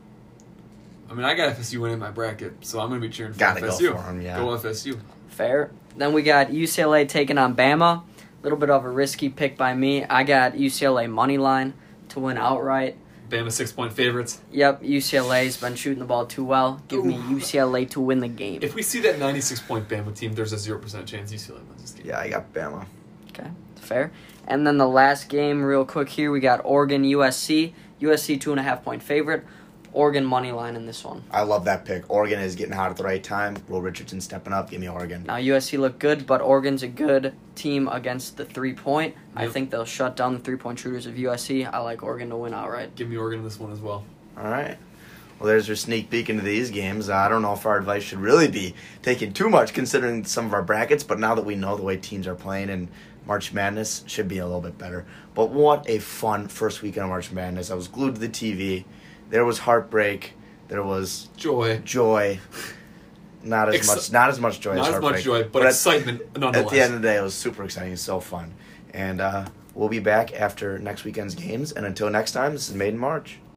I mean, I got FSU winning my bracket, so I'm going to be cheering for Gotta FSU. Go for him, yeah. Go FSU. Fair. Then we got UCLA taking on Bama. A little bit of a risky pick by me. I got UCLA money line to win outright. Bama 6-point favorites. Yep, UCLA's been shooting the ball too well. Give me UCLA to win the game. If we see that 96-point Bama team, there's a 0% chance UCLA wins this game. Yeah, I got Bama. Okay, fair. And then the last game, real quick here, we got Oregon USC. USC 2.5-point favorite. Oregon money line in this one. I love that pick. Oregon is getting hot at the right time. Will Richardson stepping up. Give me Oregon. Now, USC looked good, but Oregon's a good team against the 3-point. Yep. I think they'll shut down the 3-point shooters of USC. I like Oregon to win outright. Give me Oregon in this one as well. All right. Well, there's your sneak peek into these games. I don't know if our advice should really be taken too much considering some of our brackets, but now that we know the way teams are playing and March Madness should be a little bit better. But what a fun first weekend of March Madness. I was glued to the TV. There was heartbreak. There was joy. Not as much joy as heartbreak. Not as much joy, but excitement nonetheless. At the end of the day, it was super exciting. It was so fun. And we'll be back after next weekend's games. And until next time, this is Made in March.